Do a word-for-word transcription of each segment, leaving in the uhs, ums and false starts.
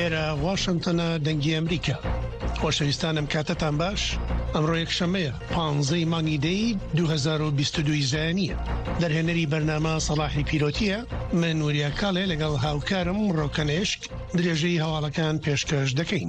ئێرە واشنتنە دەنگی ئەمریکا. خۆشەویستانم کاتتان باش، ئەمڕۆ یەکشەمەیە پانزەی مانگی دەی دوو هەزار و بیست و دوو زایانیە. دەرهێنەری بەرنامە سەڵاحی پیرۆتیە، من وریە کاڵێ لەگەڵ هاوکارم ڕۆکەنێشک درێژەی هەواڵەکان پێشکەش دەکەین.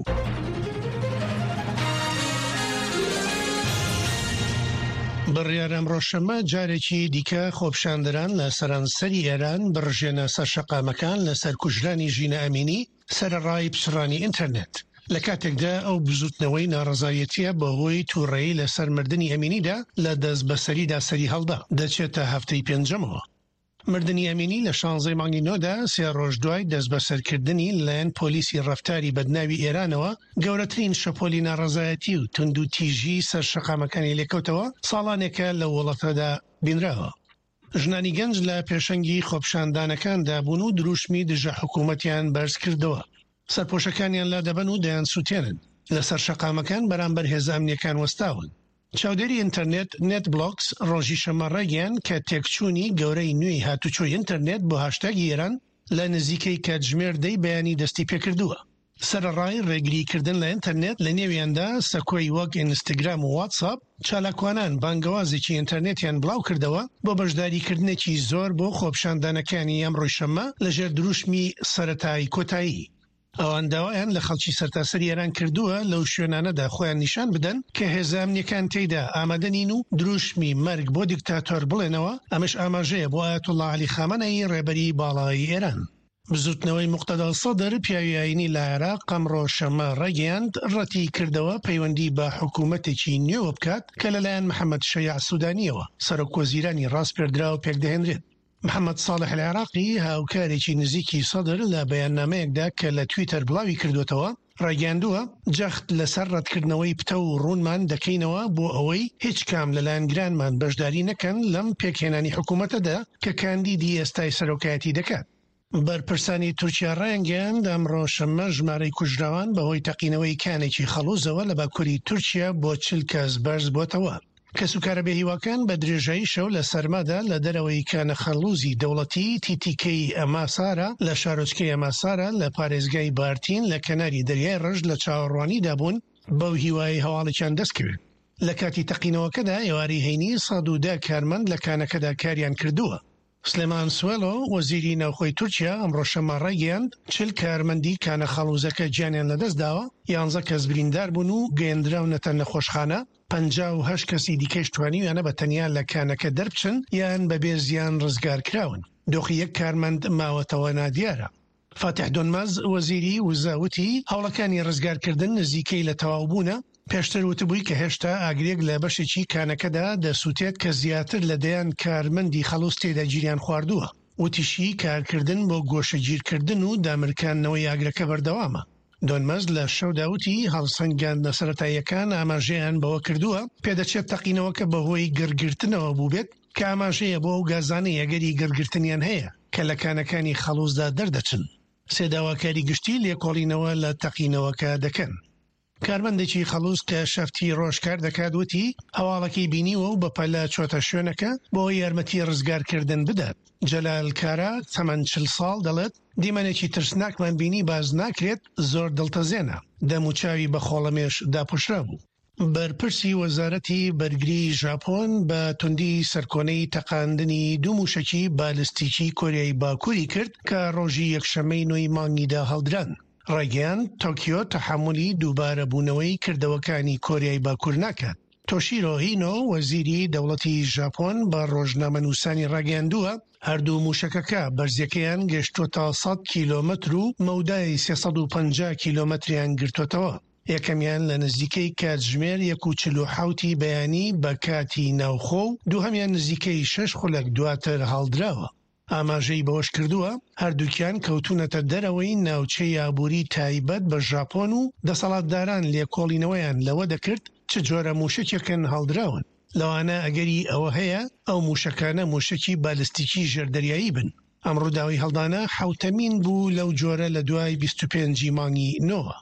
بڕیارەم ڕۆژشەمە جارێکی دیکە خۆپشاندەران لە سەرانسەری ئێران بڕژێنە سەر شەقامەکان لەسەر کوژرانی ژینە ئەمینی سەرڕای پچڕانی ئینتەرنێت. لە کاتێکدا ئەو بزوتنەوەی ناڕەزایەتیە بەهۆی تووڕێی لەسەر مردنی ئەمینیدا لە دەست بەسەریدا سەری هەڵدا دەچێتە هەفتەی پێنجەمەوە. مردنی ئەمینی لە شانزەی مانگی نۆدا سێ ڕۆژ دوای دەست بەسەرکردنی لەلایەن پۆلیسی ڕەفتاری بەدناوی ئێرانەوە گەورەترین شەپۆلی ناڕەزایەتی و تند و تیژی سەر شەقامەکانی لێکەوتەوە ساڵانێکە لە وڵاتەدا بینراوە. ژنانی گەنج لە پێشەنگی خۆپشاندانەکاندا بوون و دروشمی دژە حکوومەتیان بەرز کردەوە. سەرپۆشەکانیان لا دەبەن و دەیان سووتێنن. لەسەر شەقامەکان بەرامبەر هێزە ئەمنیەکان وەستاون. چاودێری ئینتەرنێت نێت بلۆکس ڕۆژی شەمە ڕێگەیان کە تێکچوونی گەورەی نوێی هاتوچۆی ئینتەرنێت بۆ هاشتاگی ئێران لە نزیکەی کاتژمێر دەی بەیانی دەستی پێکردووە. سەرڕای ڕێگریکردن لە ئینتەرنێت لە نێویاندا سەکۆی وەک ئینستاگرام و واتساپ چالاکوانان بانگەوازێکی ئینتەرنێتیان بڵاو کردەوە بۆ بەشداریکردنێکی زۆر بۆ خۆپشاندانەکانی ئەم ڕۆژشەمە لەژێر دروشمی سەرەتایی کۆتایی. ئەوان داوایان لە خەڵکی سەرتاسەری ئێران کردووە لەو شوێنانەدا خۆیان نیشان بدەن کە هێزە ئەمنیەکان تێیدا ئامادەنین و دروشمی مەرگ بۆ دیکتاتۆر بڵێنەوە. ئەمەش ئاماژەیە بۆ ئایەتوڵڵا عەلی خامنەئی ڕێبەری باڵای ئێران. بزوتنەوەی موقتەدا سەدر پیاوی ئاینی لە عێراق ئەمڕۆ شەمە ڕێگەیاند ڕەتی کردەوە پەیوەندی بە حکوومەتێکی نوێوە بکات کە لەلایەن محەممەد شەیع سوودانیەوە سەرۆکوەزیرانی ڕاستپێردراوە پێکدەهێنرێت. محەممەد ساڵح العێراقی هاوکارێکی نزیکی سەدر لە بەیاننامەیەکدا کە لە تویتەر بڵاوی کردوتەوە ڕاگەاندووە جەخت لەسەر ڕەتکردنەوەی پتە و ڕوونمان دەکەینەوە بۆ ئەوەی هیچ کام لەلایەن گرانمان بەشداری نەکەن لەم پێکهێنانی حکوومەتەدا کە کاندیدی ئێستای سەرۆکایەتی دەکات. بەرپرسانی تورکیا ڕایانگەیاند ئەمڕۆ شەمە ژمارەی کوژراوان بەهۆی تەقینەوەی کانێکی خەڵوزەوە لە باکووری تورکیا بۆ چل کەس بەرز بۆتەوە. کەسوکارە بێهیواکان بە درێژایی شەو لە سەرمادا لە دەرەوەی کانە خەڵوزی دەوڵەتی تیتیکەی ئەماسارە لە شارۆچکەی ئەماسارە لە پارێزگای بارتین لە کەناری دەریای ڕژ لە چاوەڕوانیدا بوون بەو هیوای هەواڵێکیان دەستکرد. لە کاتی تەقینەوەکەدا ئێواری هەینی سەد و دە کارمەند لە کانەکەدا کاریان کردووە. سلێمان سوێلۆ وەزیری ناوخۆی تورکیا ئەمڕۆ شەمە ڕێگەیاند چل کارمەندی کانە خەڵوزەکە گیانیان لەدەستداوە، یانزە کەس بریندار بوون و گەیەندراونەتە نەخۆشخانە، پەنجا و هەشت کەسی دیکەش توانیویانە بە تەنیا لە کانەکە دەربچن یان بەبێ زیان ڕزگار کراون. دۆخی یەک کارمەند ماوەتەوە نادیارە. فاتح دۆنماز وەزیری وزاوتی هەوڵەکانی ڕزگارکردن نزیکەی لە تەواو بوونە، پێشتر وتبووی کە هێشتا ئاگرێک لە بەشێکی کانەکەدا دەسووتێت کە زیاتر لە دەیان کارمەندی خەڵوز تێدا گیریان خواردووە. وتیشی کارکردن بۆ گۆشەگیرکردن و دامرکاندنەوەی ئاگرەکە بەردەوامە. دۆنمەز لە شەوداوتی هەڵسەنگاندنە سەرەتاییەکان ئاماژەیان بەوە کردووە پێدەچێت تەقینەوەکە بەهۆی گرگرتنەوە بوو بێت کە ئاماژەیە بۆ ئەو گازانەی ئەگەری گرگرتنیان هەیە کە لە کانەکانی خەڵوزدا دەردەچن. سێداواکاری گشتی لێکۆڵینەوە لە تەقینەوەکە دەکەن. کارمەندێکی خەڵوز کە شەفتی ڕۆژکار دەکات وتی هەواڵەکەی بینیوە و بەپەلە چۆتە شوێنەکە بۆ یارمەتی ڕزگارکردن بدات. جەلال کارا تەمەن چل ساڵ دەڵێت دیمەنێکی ترسناکمان بینی باز ناکرێت، زۆر دڵتەزێنە، دەموچاوی بە خۆڵەمێش داپۆشرا بوو. بەرپرسی وەزارەتی بەرگری ژاپۆن بە توندی سەرکۆنەی تەقاندنی دوو موشەکی بالستیکی کۆریای باکووری کرد کە ڕۆژی یەکشەمەی نۆی مانگیدا هەڵدران. ڕێگەیان تۆکیۆ تەحملی دووبارە بوونەوەی کردەوەکانی کۆریای باکوور ناکات. تۆشیرۆ هینۆ وەزیری دەوڵەتی ژاپۆن بە ڕۆژنامەنووسانی ڕاگەاندووە هەردوو موشەکەکە بەرزەکەیان گەشتوتە سەد کیلۆمەتر و مەودای سێسەد و پەنجا کیلۆمەتریان گرتوتەوە. یەکەمیان لە نزیکەی کاتژمێر یەک و چل و حەوتی بەیانی بە کاتی ناوخۆ و دووهەمیان نزیکەی شەش خولەک دواتر هەڵدراوە. ئاماژەی بەوەش کردووە هەردووکیان کەوتونەتە دەرەوەی ناوچەی ئابووری تایبەت بە ژاپۆن و دەسەڵاتداران لێکۆڵینەوەیان لەوە دەکرد چ جۆرە موشەکێکن هەڵدراون. لەوانە ئەگەری ئەوە هەیە ئەو موشەکانە موشەکی بالستیکی ژێردەریایی بن. ئەم ڕووداوی هەڵدانە حوتەمین بوو لەو جۆرە لە دوای بیست و پێنجی مانگی نۆوە.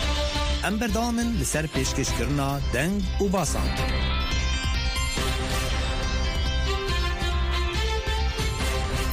ئەم بەردەوامن لەسەر پێشکەشکردنا دەنگ و باسان.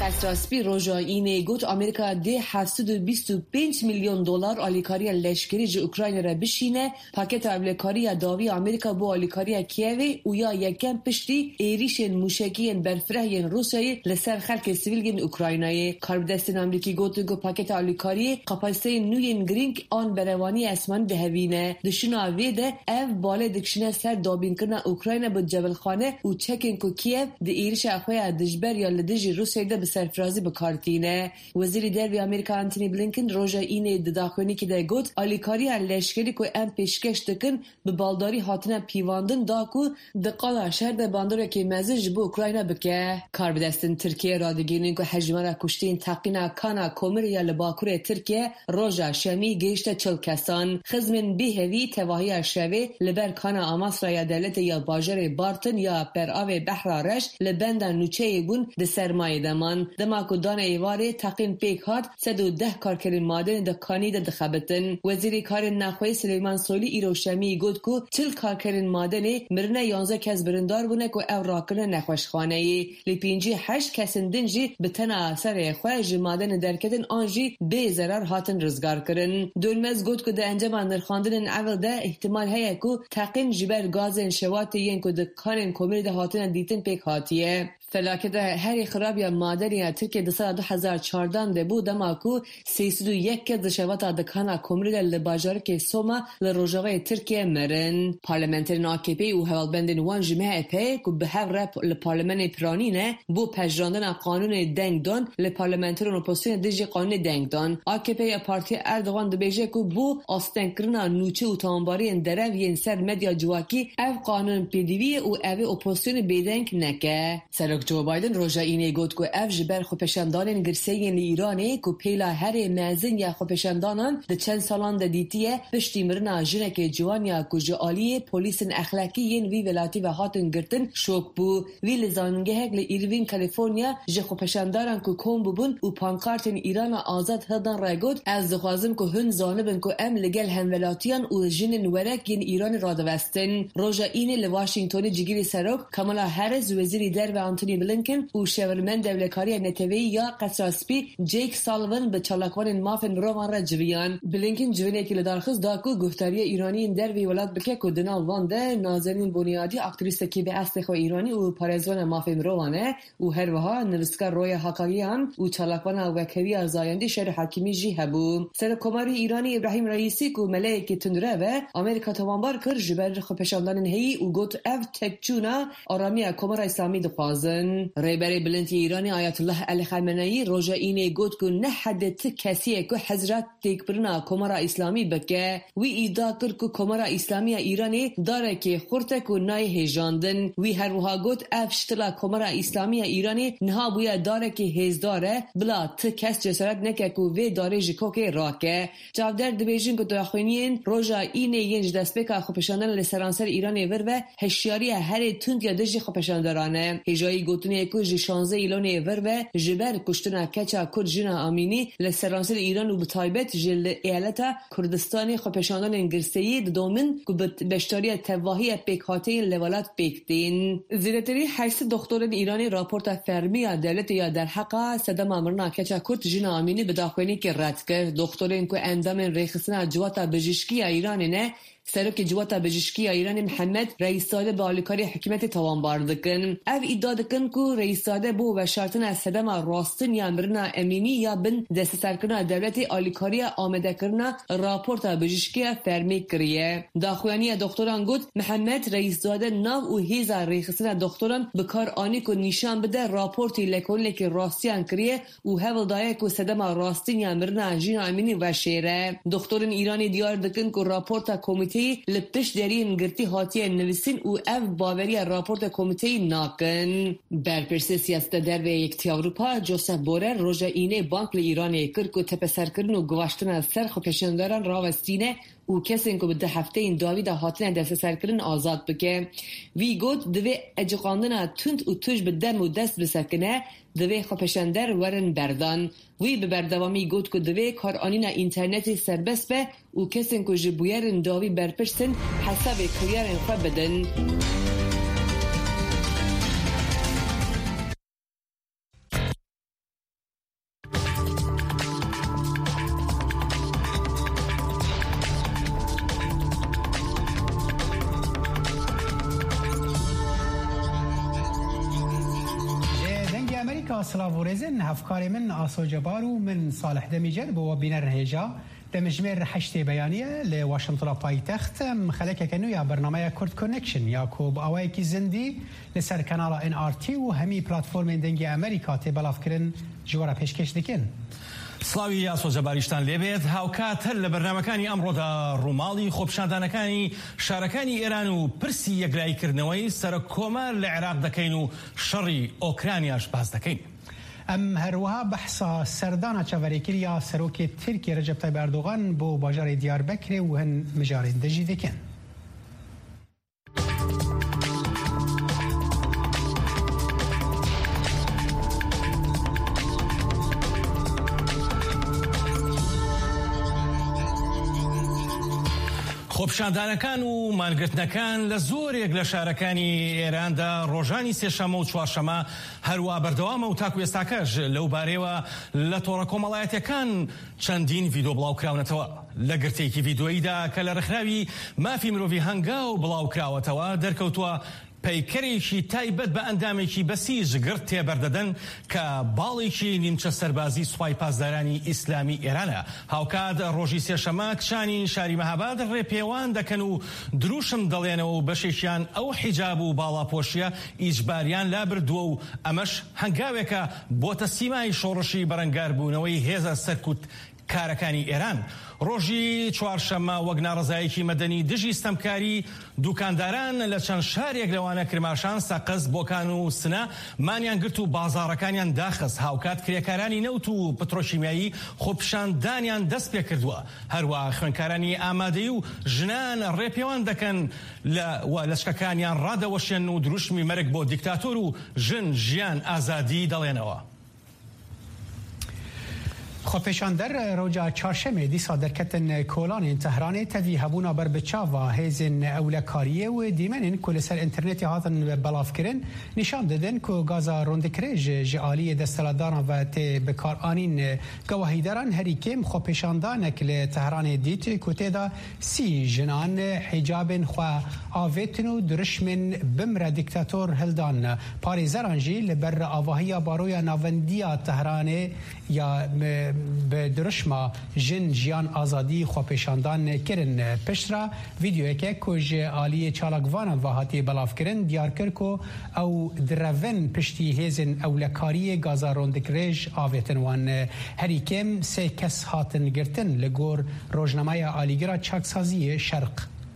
کسراسپی روژا اینه گوت آمریکا ده هفتصد و بیست و پنج میلیون دلار آلیکاری لشکری ج اوکراین را بشینه. پاکت آلیکاری داوی آمریکا با آلیکاری کیوی و یا یکم پشتی ایریش موشکی برفره روسیه لسر خلک سیویل گن اوکراینای. کاربدستن آمریکی گوت گو پاکت آلیکاری قپاسته نوین گرینگ آن بروانی اسمان دهوینه. دشنا ویده اف باله دکشنه سر دابین کرنا اوکراین با جبل خانه و چکن کو کیف د ایریش اخوی دجبر یا لدجی روسیه ده به سرفرازی بکارتینه. وزیر دربی آمریکا آنتونی بلینکن روژا اینه دداخونی که ده گوت آلیکاری لشکری که ام پیشکش دکن به بالداری هاتنه پیواندن داکو دقالا شهر ده باندور که مزج بو اوکراین بکه. کاربدستن ترکیه را دگینین که حجمه کشتین تقینا کانا کومر یا لباکور ترکیه روژا شمی گیشت چل کسان خزمن بیهوی تواهی شوی لبر کانا آماسرا یا دلت یا باجر بارتن یا پر آوه بحرارش لبندن نوچه بون ده سرمایه دمان دماکو دان ایواره تقین پیک هات صد و ده کارکرین مادن ده کانی ده دخبتن. وزیر کار نخوی سلیمان سولی ایرو شمی گود کو چل کارکرین مادنی مرنه یانزه کس برندار بونه که او راکنه نخوشخانه ای لی پینجی هشت کسندن جی بتن اثر خواه جی مادن درکتن آنجی بی ضرر هاتن رزگار کرن. دولمز گود که ده انجام اندرخاندن اول ده احتمال هیا که تقین جبر گازن شواتی ین که ده کانن کومری ده هاتن دیتن پیک هاتیه. فلاکت هری خراب یا مادر یا ترکیه ده سال دو هزار و چهارده ده بود اما کو سیصد و یک کد شوات دکانا کومری لباجار که سوما لروجاوی ترکیه مرن. پارلمانترین آکیپی و هوالبندن وان جمعه پی که به هر رپ لپارلمان پرانینه بو پجراندن قانون دنگ دان لپارلمانترین اپوزیسیون دیجی قانون دنگ دان. آکیپی یا پارتی اردوغان ده بیجه که بو آستنکرنا نوچه و تانباری درو ین سر مدیا جواکی او قانون پیدیوی و او اپوزیسیون بیدنگ نکه. جو بایدن روژا اینه گوت که اف جبر خوپشندان گرسیین ایرانی که پیلا هر مازن یا خوپشندانان ده چند سالان ده دیتیه پشتی مرنا جنک جوان یا کجا آلی پولیس اخلاقی ین وی ولاتی و هاتن گرتن شوک بو وی لزانگه هک لایروین کالیفرنیا جه خوپشنداران که کم ببون و پانکارتن ایران آزاد هدن را گوت از دخوازم که هن زانبن که ام لگل هم ولاتیان و جنن ورک ین ایران را دوستن. روژا اینه لواشنگتون جگیری سروک کامالا هریس وزیری در و آنتونی بلینکن و شورمن دولکاری نتوی یا قصراسپی جیک سالون به چالاکوان مافن روان را جویان. بلینکن جوینه که لدارخص داکو گفتاری ایرانی در وی ولاد بکه که دنال وانده نازنین بنیادی اکتریست که به اصل خو ایرانی و پارزوان مافن روانه و هر وها نوسکر روی حقاییان و چالاکوان وکوی ازایندی شهر حکیمی جی هبو. سر کماری ایرانی ابراهیم رئیسی که ملک تندره و امریکا توانبار کر جبر خپشاندن هی و گوت اف تکچونا آرامی کمار اسلامی دخوازن. ریبری بلندی ایرانی آیت الله علی خامنه‌ای روژا اینه گوت که نه حد ت کسیه که حضرت تکبرنا کمارا اسلامی بکه وی ایدا کر که کمارا اسلامی ایرانی داره که خورته که نای هجاندن وی هر وها گوت افشتلا کمارا اسلامی ایرانی نها بویا داره که هز داره بلا ت کس جسارت نکه که وی داره جکو که راکه. جواب در دبیجین که داخلین روژا اینه ینج دست بکه خوپشاندن لسرانسر ایرانی ور و هشیاری هر تند یا دجی خوپشاندرانه. هجایی گوتنی که جی شانزه ایلانی ور و جبر کشتن کچا کرد جنا آمینی لسرانسر ایران و بطایبت جل ایالتا کردستانی خوپشاندن انگرسیی دومن که بشتاری تواهی پیکاتی لولات پیکتین. زیرتری حیث دکتران ایرانی راپورت فرمی دولت یا در حقا صدام امرنا کچا کرد جنا آمینی به داخلی که رد کرد. دکترین که اندام ریخسنا جواتا بجشکی ایرانی نه سرک جواتا بجشکی ایران محمد رئیس ساده با آلیکاری حکومت توانبار دکن. او ادعا دکن که رئیس ساده بو و شرطن از صدام راستن یا مرنا امینی یا بن دست سرکن دولت آلیکاری آمده کرنا راپورت بجشکی فرمی کریه. داخوانی دکتران گفت محمد رئیس ساده ناو و هیزا ریخسن دکتران بکار آنی که نشان بده راپورتی لکن که راستیان کریه و هول دایه که صدام راستن یا مرنا جین امینی و شیره. دکتران ایرانی دیار دکن که راپورت کمیته لپش درین گرتی هاتی نویسین و اف باوری راپورت کمیته ناکن. برپرس سیاست در و یکتی اروپا جوزف بورر روژا اینه بانک ایرانی کرد که تپسر کردن و گواشتن از سر خوپشانداران راوستینه و کسی که به ده هفته این داوی ده هاتن دست سر کردن آزاد بکه. وی گفت دوی اجقاندن تند و توش به دم و دست بسکنه دوی خوپشاندار ورن بردان. وی به بردوامی گفت که دوی کار آنین اینترنتی سربست به و کسی که جبویرن داوی برپرسن حساب کریارن خواه بدن. امریکا سلاوورزن هفکار من آسو جبارو من صالح دمیجر بو بینر هجا دمجمر حشت بیانیه لواشنطن پایتخت مخلکه کنو یا برنامه کرد کونکشن یا کوب اوای کی زندی لسر کانال ان آر تی و همی پلتفرم دنگی امریکا تی بلاف کرن جوارا پیشکش دکن. سلاوی یاسۆ جەباریشتان لێبێت هاوکات هەر لە بەرنامەکانی ئەمڕۆدا ڕووماڵی خۆپیشاندانەکانی شارەکانی ئێران و پرسی یەکلایکردنەوەی سەرۆک کۆمار لە عێراق دەکەین و شەڕی ئۆکرانیاش باز دەکەین. ام هروها بحثا سردانا چاوەریکری یا سەرۆکی ترکی رەجەب تایب ئەردۆغان بۆ باژارێ دیاربەکرێ و هەن مژارێ دەژی دەکەن. خۆپیشاندانەکان و مانگرتنەکان لە زۆرێک لە شارەکانی ئێراندا ڕۆژانی سێشەمە و چوارشەمە هەروە بەردەوامە و تاکو ئێستاکەش لەو بارەیەوە لە تۆڕە کۆمەڵایەتیەکان چەندین ڤیدۆ بڵاوکراونەتەوە لە گرتێکی ڤیدۆییدا کە لە ڕێکخراوی مافی مرۆڤی هەنگاو بڵاوکراوەتەوە دەرکەوتووە پەیکەرێکی تایبەت بە ئەندامێکی بەسیژ گرت تێبەردەدەن کە باڵێکی نیمچە سەربازی سوپای پاسدارانی ئیسلامی ئێرانە. هاوکات ڕۆژی سێشەمە کچانی شاری مەهاباد ڕێپێوان دەکەن و دروشم دەڵێنەوە و بەشێکیان ئەو حیجاب و باڵاپۆشیە ئیجباریان لا بردووە و ئەمەش هەنگاوێکە بۆتە سیمای شۆڕشی بەرەنگاربوونەوەی هێزە سەرکوت کارەکانی ئێران. ڕۆژی چوارشەمە وەک ناڕزایەکی مەدەنی دژی ستەمکاری دوکانداران لە چەند شارێک لەوانە کرماشان سەقز بۆکان و سنە مانیان گرت و بازاڕەکانیان داخست. هاوکات کرێکارانی نەوت و پترۆشیمیایی خۆپیشاندانیان دەست پێ کردووە. هەروە خوێندکارانی ئامادەی و ژنان ڕێپێوان دەکەن لە لەشکەکانیان ڕادەوەشێن و دروشمی مەرگ بۆ دیکتاتۆر و ژن ژیان ئازادی دەڵێنەوە. خۆپیشاندەر ڕۆژا چارشەمێ دیسا دەرکەتن کۆلانên تەهرانê tevî hebûna ber bi çava hêzên ewlekariyê û dîmenên ku li ser internetê hatin belavkirin nîşan didin ku gaza rondikirê ji aliyê desthilatdaran ve tê bikaranîn gewahîdaran herî kêm xwepêşandanek li Tehranê dît ku têda sî jinan hîcabên xwe avêtin û dirişmên bimre dîktator hildan. Parêzeran jî li ber avahiya baroya navendiya Tehranê ya به درشما جن جیان آزادی خواپیشاندان کرن. پشترا ویدیویکه کج آلی چالاکوان و هاتی بلاف کرن دیار کر کو او درون پشتی هیزن اولکاری گازا روندکریج آویتن وان هری کم سه کس هاتن گرتن لگور روزنامه آلیگرا چاکسازی شرق.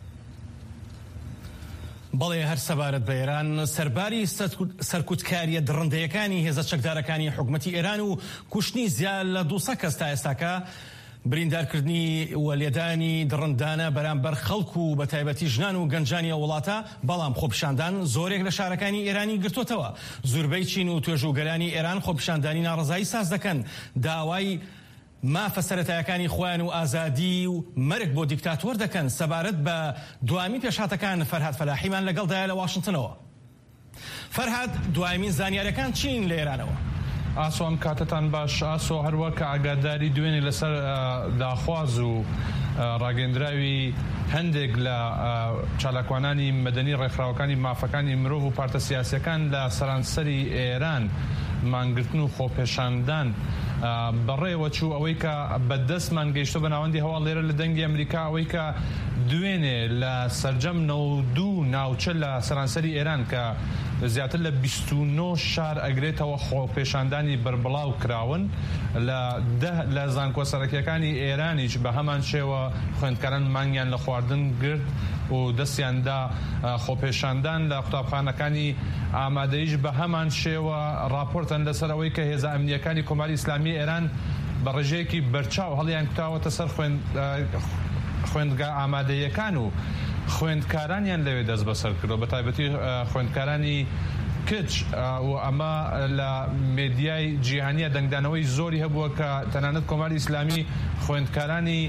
بەڵێ هەر سەبارەت بە ئێران سەرباری سەرکوتکاریە دڕندەیەکانی هێزە چەکدارەکانی حکومەتی ئێران و کوشتنی زیاد لە دووسە کەس تا ئێستاکە بریندارکردنی وەلێدانی دڕندانە بەرامبەر خەڵک و بە تایبەتی ژنان و گەنجانی وڵاتە بەڵام خۆپیشاندان زۆرێک لە شارەکانی ئێرانی گرتوتەوە. زۆربەی چین و توێژوگەرانی ئێران خۆپیشاندانی ناڕزایی ساز دەکەن داوای مافە سەرەتایەکانی خۆیان و ئازادی و مەرگ بۆ دیکتاتۆر دەکەن. سەبارەت بە دوامی پێشاتەکان فەرهاد فەلاحیمان لەگەڵدایە لە واشنگتنەوە. فەرهاد دوایمین زانیاریەکان چین لە ئێرانەوە؟ ئاسۆ ئەم کاتتان باش. ئاسۆ هەروە کە ئاگاداری دوێنێ لەسەر داخواز و ڕاگەندراوی هەندێک لە چالاکوانانی مەدەنی ڕێکخراوەکانی مافەکانی مرۆڤ و پارتە سیاسیەکان لە سەرانسەری ئێران مانگرتن و خۆپێشاندان بەڕێوە چوو ئەوەی کە بەدەستمان گەیشتۆ بە ناوەندی هەواڵ لێرە لە دەنگی ئەمریکا ئەوەی کە دوێنێ لە سەرجەم نەوە دوو ناوچە لە سەرانسەری ئێران کە زیاتر لە بیست و نۆ شار ئەگرێتەوە خۆپێشاندانی بربڵاو کراون لە دە لە زانکۆسەرەکیەکانی ئێرانیش بە هەمان شێوە خوێندکاران مانگیان لە خواردن گرت و دەستیاندا خۆپێشاندان لە قوتابخانەکانی ئامادەیش بە هەمان شێوە راپۆرتن لەسەرەوەی کە هێزە ئەمنیەکانی کۆماری ئیسلامی ئێران بە ڕێژەیەکی بەرچاو هەڵیان کوتاوەتە سەر خوێندگا ئامادەیەکان و خوێندکارانیان لەوێ دەست بەسەر کردو بە تایبەتی خوێندکارانی کچ و ئەمە لە مێدیای جیهانیە دەنگدانەوەی زۆری هەبووە کە تەنانەت کۆماری ئیسلامی خوێندکارانی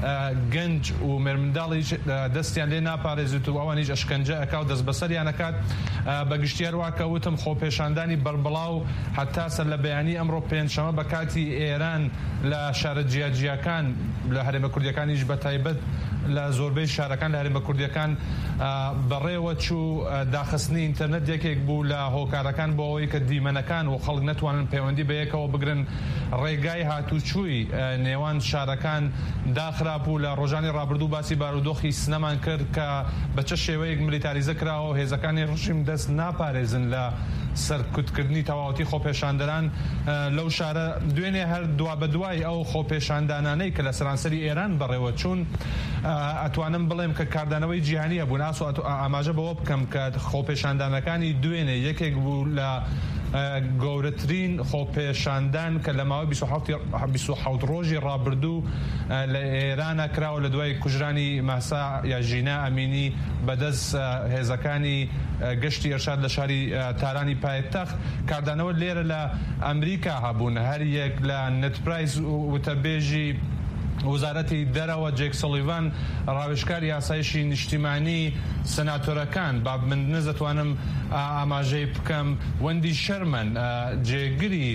گەنج و مێرمنداڵیش دەستیان لێ ناپارێزێت و ئەوانیش ئەشکەنجە ئەکا و دەست بەسەریان ئەکات بە گشتیار واکەوتم خۆپێشاندانی بەربڵاو حتا سەر لە بەیانی ئەمڕۆ پێنجشەمە بە کاتی ئێران لە شارە جیاجیەکان لە هەرێمە کوردیەکانیش بە تایبەت لە زۆربەی شارەکان لە هەرێمە کوردیەکان بەڕێوە چوو داخستنی ئینتەرنێت یەکێک بوو لە هۆکارەکان بۆ ئەوەی کە دیمەنەکان و خەڵک نەتوانن پەیوەندی بە یەکەوە بگرن ڕێگای هاتوچووی نێوان شارەکان داخراپ و لە ڕۆژانی ڕابردوو باسی بارودۆخی سنەمان کرد کە بە چه شێوەیەک ملیتاریزە کراوە و هێزەکانی ڕژیم دەست ناپارێزن لە سەرکوتکردنی تەواوەتی خۆپێشاندەران لەو شارە دوێنێ هەر دوا بە دوای ئەو خۆپێشاندانانەی کە لە سەرانسەری ئێران بەڕێوە چوون ئەتوانم بڵێم کە کاردانەوەی جیهانیە بوون ئاسۆ ئاماژە بەوە بکەم کە خۆپێشاندانەکانی دوێنێ یەکێک بوو لە گەورەترین خۆپێشاندان کە لە ماوەی بیست و حەوت ڕۆژی ڕابردوو لە ئێرانە کراوە لە دوای کوژرانی ماسا یا ژینا ئەمینی بەدەست هێزەکانی گەشتی ئەرشاد لە شاری تارانی پایتەخت. کاردانەوە لێرە لە ئەمریکا هەبوون، هەر یەک لە نتپرایز وتەبێژی وزارەتی دەرەوە جێک سەلیڤان ڕاوێژکاری یاسایشی نیشتیمانی سەناتۆرەکان با من نەزەتوانم ئاماژەی بکەم وەندی شەرمەن جێگری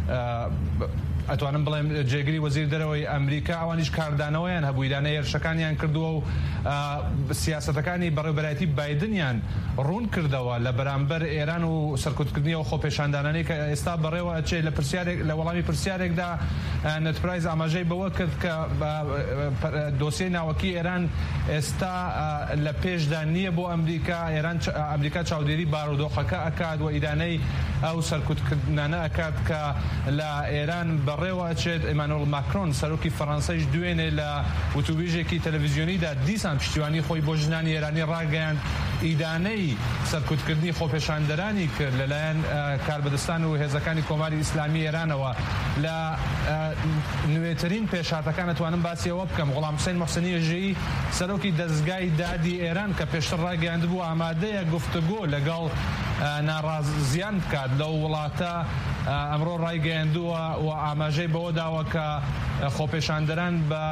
ئەتوانم بڵێم جێگری وەزیر دەرەوەی ئەمریکا ئەوانیش کاردانەوەیان هەبوو ئیدانە هێرشەکانیان کردووە و سیاسەتەکانی بەڕێوەبەرایەتی بایدنیان ڕوون کردەوە لە بەرامبەر ئێران و سەرکوتکردنیەوە خۆپێشاندانانەی کە ئێستا بەڕێوە ئەچێت لە پرسیارێک لە وەڵامی پرسیارێکدا نتپرایز ئاماژەی بەوە کرد کە دۆسیەی ناوەکی ئێران ئێستا لە پێشدا نییە بۆ ئەمریکا ئێران ئەمریکا چاودێری بارودۆخەکە ئەکات و ئیدانەی ئەو سەرکوتکردانە ئەکات کە لە ئێران بەڕێوە ئەچێت ئێمانوئێل ماکرۆن سەرۆکی فەڕەنسایش دوێنێ لە وتوبێژێکی تەلەڤیزیۆنیدا دیسان پشتیوانی خۆی بۆ ژنانی ئێرانی ڕاگەیاند ئیدانەی سەرکوتکردنی خۆپێشاندەرانی کرد لەلایەن کاربەدەستان و هێزەکانی کۆماری ئیسلامی ئێرانەوە. لە نوێترین پێشهاتەکان ئەتوانم باسی ئەوە بکەم غوڵام حوسێن موحسینی ئێژەیی سەرۆکی دەستگای دادی ئێران کە پێشتر ڕاگەیاند بوو ئامادەیە گفتوگۆ لەگەڵ ناڕازیان بکات لەو وڵاتە ئەمڕۆ ڕایگەیاندووە و ئاماژەی بەوە داوە کە خۆپێشاندەران بە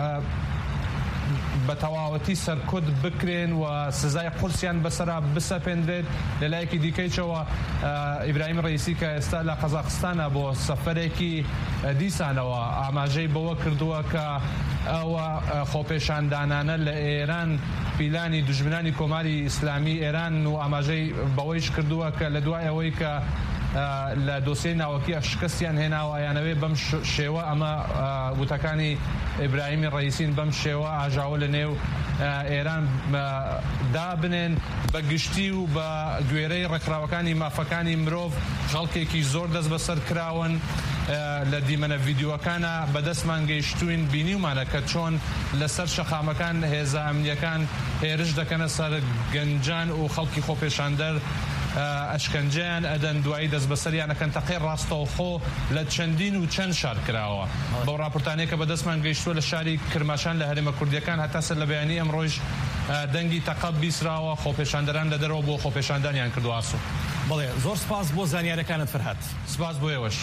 بە تەواوەتی سەرکوت بکرێن و سزای قورسیان بەسەرا بسەپێنرێت. لەلایەکی دیکەیچەوە ئیبراهیم ڕەیسی کە ئێستا لە قەزاقستانە بۆ سەفەرێکی دیسانەوە ئاماژەی بەوە کردووە کە ئەوە خۆپێشاندانانە لە ئێران پیلانی دوژمنانی کۆماری ئیسلامی ئێران و ئاماژەی بەوەیش کردووە کە لە دوای ئەوەی کە لە دۆسیەی ناوەکی شکستیان هێناوە یانەوێ بەم شێوە ئەمە وتەکانی ئیبراهیمی ڕەیسین بەم شێوە ئاژاوە لە نێو ئێران دابنێن بە گشتی و بە گوێرەی ڕێکخراوەکانی مافەکانی مرۆڤ خەڵکێکی زۆر دەست بەسەر کراون لە دیمەنە ڤیدیۆکانە بەدەستمان گەیشتوین بینیومانە کە چۆن لەسەر شەقامەکان هێزە ئەمنیەکان هێرش دەکەنە سەر گەنجان و خەڵکی خۆپێشاندەر ئەشکەنجیان ئەدەن دوایی دەست بەسەریانەکەن تەقی ڕاستەوخۆ لە چەندین و چەند شار کراوە. بەو ڕاپۆرتانەیە کە بەدەستمان گەیشتووە لە شاری کرماشان لە هەرێمە کوردیەکان هەتا سەر لە بەیانی ئەمڕۆژ دەنگی تەقەب بیسراوە خۆپێشاندەران لە دەرەوە بۆ خۆپێشاندانیان کردووە. ئاسۆ بەڵێ زۆر سپاس بۆ زانیاریەکانت فەرهاد. سپاس بۆ ئێوەش.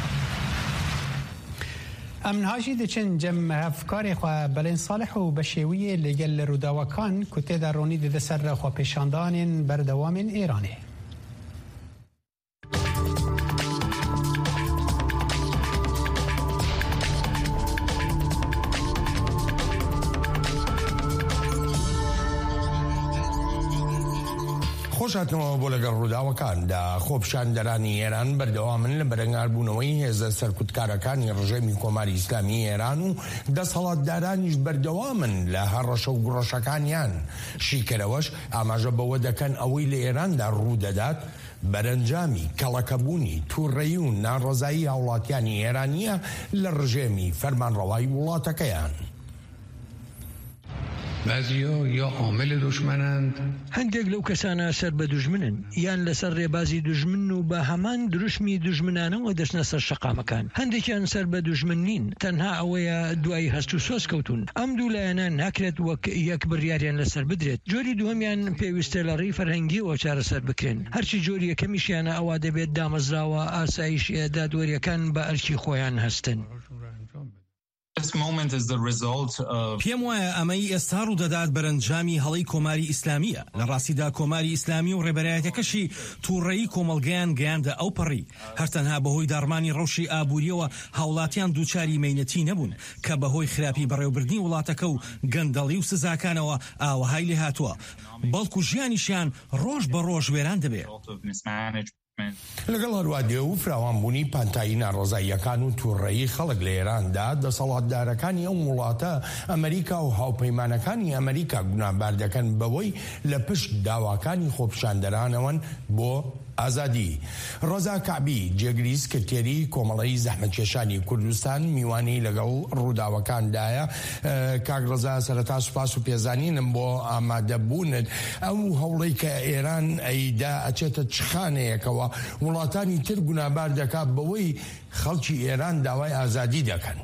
ئەمنهاژی دەچن جەم هەفکاری خوا بەلێن ساڵح و بە شێویە لەگەل ڕووداوەکان کو تێدا ڕۆنی دەدە سەر خۆپێشاندانên بەردەوامên ئێرانê. خۆشاتنەوە بۆ لەگەڵ ڕووداوەکان دا خۆپیشاندەرانی ئێران بەردەوامن لە بەرەنگاربوونەوەی هێزە سەرکوتکارەکانی ڕژێمی کۆماری ئیسلامی ئێران و دەسەڵاتدارانیش بەردەوامن لە هەر ڕەشە و گڕۆشەکانیان. شیکەرەوەش ئاماژە بەوە دەکەن ئەوەی لە ئێراندا ڕوودەدات بەرەنجامی کەڵەکەبوونی تووڕێی و ناڕەزایی هاوڵاتیانی ئێرانیە لە ڕژێمی فەرمانڕەوای وڵاتەکەیان. بعضیا یا عامل دشمنند هەندێک لەو کەسانە سەر بە دوژمنن یان لەسەر ڕێبازی دوژمن و بە هەمان دروشمی دوژمنانەوە دەچنە سەر شەقامەکان. هەندێکیان سەر بە دوژمن نین، تەنها ئەوەیە دوای هەست و سۆز کەوتون. ئەم دوو لایەنە ناکرێت وەک یەک بڕیاریان لەسەر بدرێت. جۆری دووەمیان پێویستە لە ڕێی فەرهەنگیەوە چارەسەر بکرێن. هەرچی جۆری یەکەمیشیانە ئەوا دەبێت دامەزراوە ئاسایشی دادوەریەکان بە ئەرکی خۆیان هەستن. پێم وایە ئەمەی ئێستا ڕوودەدات بەرەنجامی هەڵەی کۆماری ئیسلامیە. لە ڕاستیدا کۆماری ئیسلامی و ڕێبەرایەتەکەشی تووڕەیی کۆمەڵگەیان گەیاندە ئەو پەڕی، هەرتەنها بەهۆی داڕمانی ڕەوشی ئابووریەوە هاوڵاتیان دووچاری مەینەتی نەبوون کە بەهۆی خراپی بەڕێوەبردنی وڵاتەکە و گەندەڵی و سزاکانەوە ئاوەهای لێ هاتووە، بەڵکو ژیانیشیان ڕۆژ بە ڕۆژ وێران دەبێت. لەگەڵ هەروادێ و فراوانبوونی پانتایی ناڕۆزاییەکان و تووڕەیی خەڵک لە ئێراندا، دەسەڵاتدارەکانی ئەو وڵاتە ئەمریکا و هاوپەیمانەکانی ئەمریکا گوناهبار دەکەن بەوەی لە پشت داواکانی خۆپیشاندەرانەوەن بۆ ئازادی. ڕۆزا کەعبی جێگری سکرتێری کۆمەڵەی زەحمەتکێشانی کوردستان میوانی لەگەڵ ڕووداوەکاندایە. کاک ڕۆزا، سەرەتا سوپاس و پێزانینم بۆ ئامادەبوونت. ئەو هەوڵەی کە ئێران ئەیدا ئەچێتە چخانەیەکەوە وڵاتانی تر گوناهبار دەکات بەوەی خەڵکی ئێران داوای ئازادی دەکەن.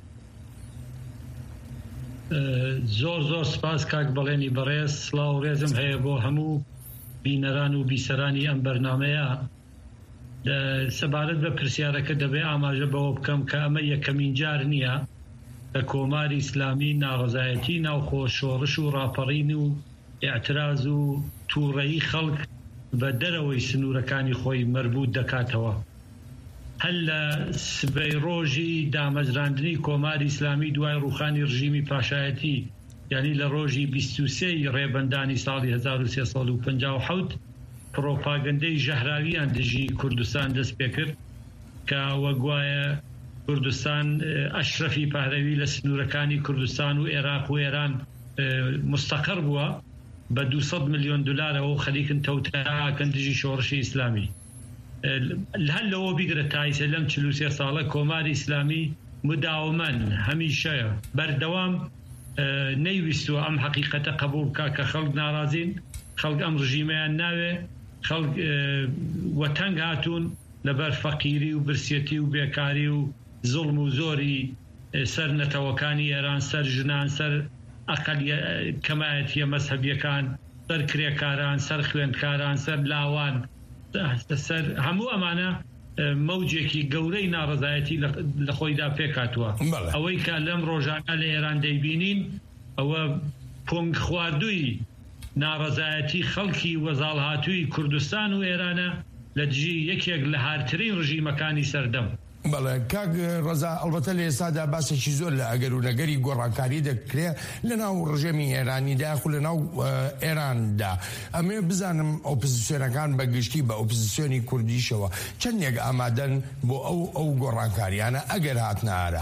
زۆر زۆر سپاس کاک بەڵێنی بەڕێز. سڵاو و ڕێزم هەیە بۆ هەموو بینەران و بیسەرانی ئەم بەرنامەیە. سەبارەت بە پرسیارەکە دەبێ ئاماژە بەوە بکەم کە ئەمە یەکەمین جار نییە کە کۆماری ئیسلامی ناڕەزایەتی ناوخۆ شۆڕش و ڕاپەڕین و ئاعتراز و تووڕەیی خەڵک بە دەرەوەی سنوورەکانی خۆی مەربوط دەکاتەوە. هەل لە سبەی ڕۆژی دامەزراندنی کۆماری ئیسلامی دوای ڕوخانی ڕژیمی پاشایەتی، یعنی لە ڕۆژی بیست و سێی ڕێبەندانی ساڵی هەزار و سێسەد و پەنجا و حەوت پرۆپاگەندەی ژەهراویان دژی کوردستان دەست پێ کرد کە وەگوایە کوردستان ئەشرەفی پارەوی لە سنوورەکانی کوردستان و عێراق و ئێران مستەقر بووە بە دووسەد ملیۆن دلارەوە و خەریکن تەوتەکەن دژی شۆڕشی ئیسلامی. هەل لەوە بیگرە تایسە لەم چل و سێ ساڵە کۆماری ئیسلامی مداومەن هەمیشەیە بەردەوام نەیویستوە ئەم حەقیقەتە قبول بکە کە خەڵک ناڕازین، خەڵک ئەم ڕژیمەیان ناوێ، خەڵک وەتەنگ هاتوون لەبەر فەقیری و برسێتی و بێکاری و زوڵم و زۆری سەر نەتەوەکانی ئێران، سەر ژنان، سەر کەمایەتیە مەزهەبیەکان، سەر کرێکاران، سەر خوێندکاران، سەر لاوان، سەر هەموو ئەمانە مەوجێکی گەورەی ناڕەزایەتی لە خۆیدا پێکاتوە. ئەوەی کە لەم ڕۆژانە لە ئێران دەیبینین ئەوە پۆنگ خواردووی ناڕەزایەتی خەڵکی وەزاڵ هاتووی کوردستان و ئێرانە لە دژی یەکێک لە هارترین ڕژیمەکانی سەردەم. بەڵێ کاک ڕەزا، ئەڵبەتە لە ئێستادا باسێکی زۆر لە ئەگەر و نەگەری گۆڕانکاری دەکرێت لە ناو ڕژێمی ئێرانیدا و لە ناو ئێراندا. ئەمێ بزانم ئۆپۆزیسیۆنەکان بەگشتی بە ئۆپۆزیسیۆنی کوردیشەوە چەندێک ئامادەن بۆ ئەو ئەو گۆڕانکاریانە ئەگەر هاتنە ئارا؟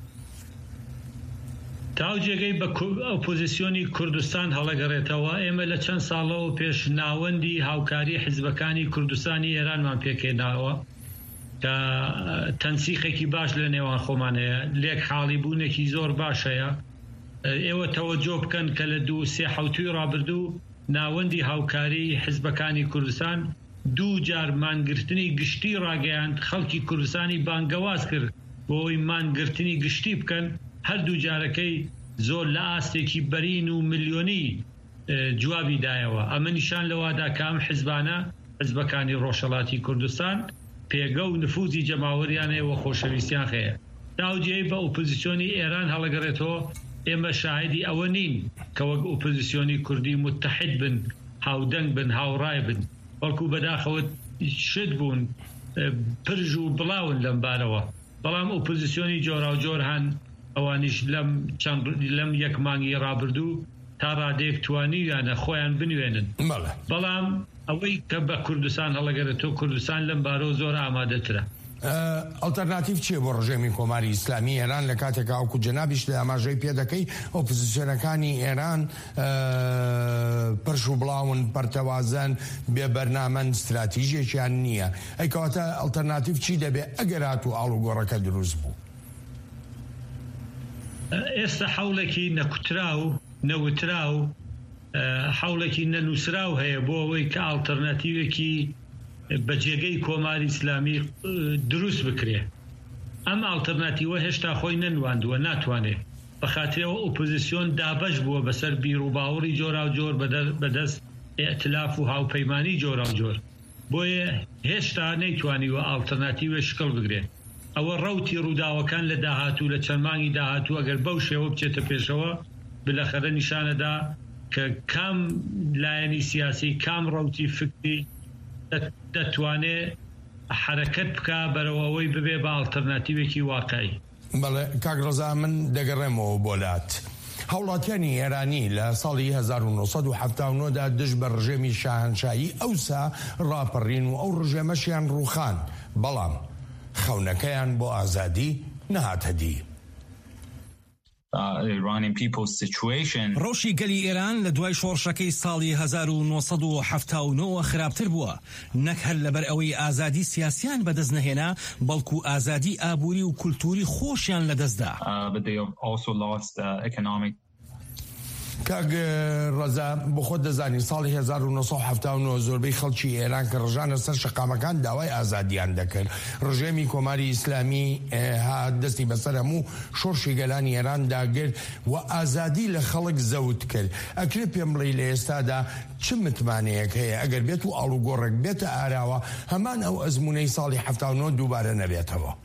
تاوجێگەی بە ئۆپۆزیسیۆنی کوردستان هەڵەگەڕێتەوە. ئێمە لە چەند ساڵەوە پێش ناوەندی هاوکاری حیزبەکانی کوردستانی ئێرانمان پێکێناوە کە تەنسیقێکی باش لە نێوان خۆمانەیە، لێک حاڵی بوونێکی زۆر باشەیە. ئێوە تەوەجۆ بکەن کە لە دوو سێ حەوتوی ڕابردوو ناوەندی هاوکاری حیزبەکانی کوردستان دوو جار مانگرتنی گشتی ڕاگەیاند، خەڵکی کوردستانی بانگەواز کرد بۆی مانگرتنی گشتی بکەن. هەردوو جارەکەی زۆر لە ئاستێکی بەرین و ملیۆنی جوابی دایەوە. ئەمە نیشان لەوادا کام حیزبانە حیزبەکانی ڕۆژهەڵاتی کوردستان پێگە و نفوزی جەماوەریانەوە خۆشەویستیان هەیە. داوجێی بە ئۆپۆزیسیۆنی ئێران هەڵەگەڕێتەوە. ئێمە شاهدی ئەوە نین کە وەک ئۆپۆزیسیۆنی کوردی متحد بن، هاودەنگ بن، هاوڕای بن، بەڵکو بەداخەوە شت بوون، پرژ و بڵاون لەم بارەوە. بەڵام ئۆپۆزیسیۆنی جۆرا و جۆر هەن، ئەوانیش لەم چەند لەم یەک مانگی ڕابردوو تا ڕادێک توانیویانە خۆیان بنوێنن. بەڵام ئەوەی کە بە کوردستان هەڵەگەرێتەوە، کوردستان لەم بارۆ زۆر ئامادەترە. ئەڵتەرناتیڤ چیە بۆ ڕژێمی کۆماری ئیسلامی ئێران لە کاتێکا وەکو جەنابیش لە ئاماژەی پێدەکەی ئۆپۆزیسیۆنەکانی ئێران پرش و بڵاون، پەرتەوازن، بێبەرنامەن، استراتیژیەکیان نییە؟ ئەیکەواتە ئەڵتەرناتیڤ چی دەبێت ئەگەر هاتوو ئاڵ و گۆڕەکە دروست بوو؟ ئێستا حەوڵێکی نەکوتراو نەوتراو حەوڵێکی نەنووسراو هەیە بۆ ئەوەی کە ئالتەرناتیڤێکی بە جێگەی کۆماری ئیسلامی دروست بکرێ. ئەم ئالتەرناتیڤە هێشتا خۆی نەنواندووە، ناتوانێت. بەخاترەوە ئۆپۆزیسیۆن دابەش بووە بەسەر بیر و باوەڕی جۆرا و جۆر بەدەست ئێتلاف و هاوپەیمانی جۆرا و جۆر، بۆیە هێشتا نەیتوانیوە ئالتەرناتیڤە شکڵ بگرێت. ئەوە ڕەوتی ڕووداوەکان لە داهاتوو لە چەند مانگی داهاتوو ئەگەر بەو شێوە بچێتە پێشەوە بلەخەرە نیشانەدا کە کام لایەنی سیاسی کام ڕەوتی فکری دەتوانێت حرەکەت بکە بەرەوەی ببێ بە ئاڵتەرناتیوێکی واقعی. بەڵێ کاک ڕەزا من دەگەڕێمەوە بۆلات. هەوڵاتیانی ئێرانی لە ساڵی هەزار و نۆسەد و هەفتاد و نۆ دا دژ بە ڕژێمی شاهەنشایی ئەوسا ڕاپەڕین و ئەو ڕژێمەشیان ڕووخان، بەڵام خەونەکەیان بۆ ئازادی نەهاتە دی. ڕۆژی گەلی ئێران لە دوای شۆڕشەکەی ساڵی هەزار و نۆسەد و هەفتاد و نۆ خراپتر بووە، نەک هەر لەبەر ئەوەی ئازادی سیاسیان بەدەست نەهێنا، بەڵکو ئازادی ئابووری و کولتوری خۆشیان لەدەستدا. کاک ڕەزا بۆ خۆت دەزانی ساڵی هەزار و نۆسەد و هەفتاد و نۆ زۆربەی خەڵکی ئێران کە ڕژانە سەر شەقامەکان داوای ئازادیان دەکرد. ڕژێمی کۆماری ئیسلامی هات دەستی بەسەر هەموو شۆڕشی گەلانی ئێران داگرت و ئازادی لە خەڵک زەوت کرد. ئەکرێت پێم بڵێ لە ئێستادا چ متمانەیەک هەیە ئەگەر بێت و ئاڵوگۆڕێک بێتە ئاراوە هەمان ئەو ئەزمونەی ساڵی هەفتاد و نۆ دووبارە نەبێتەوە؟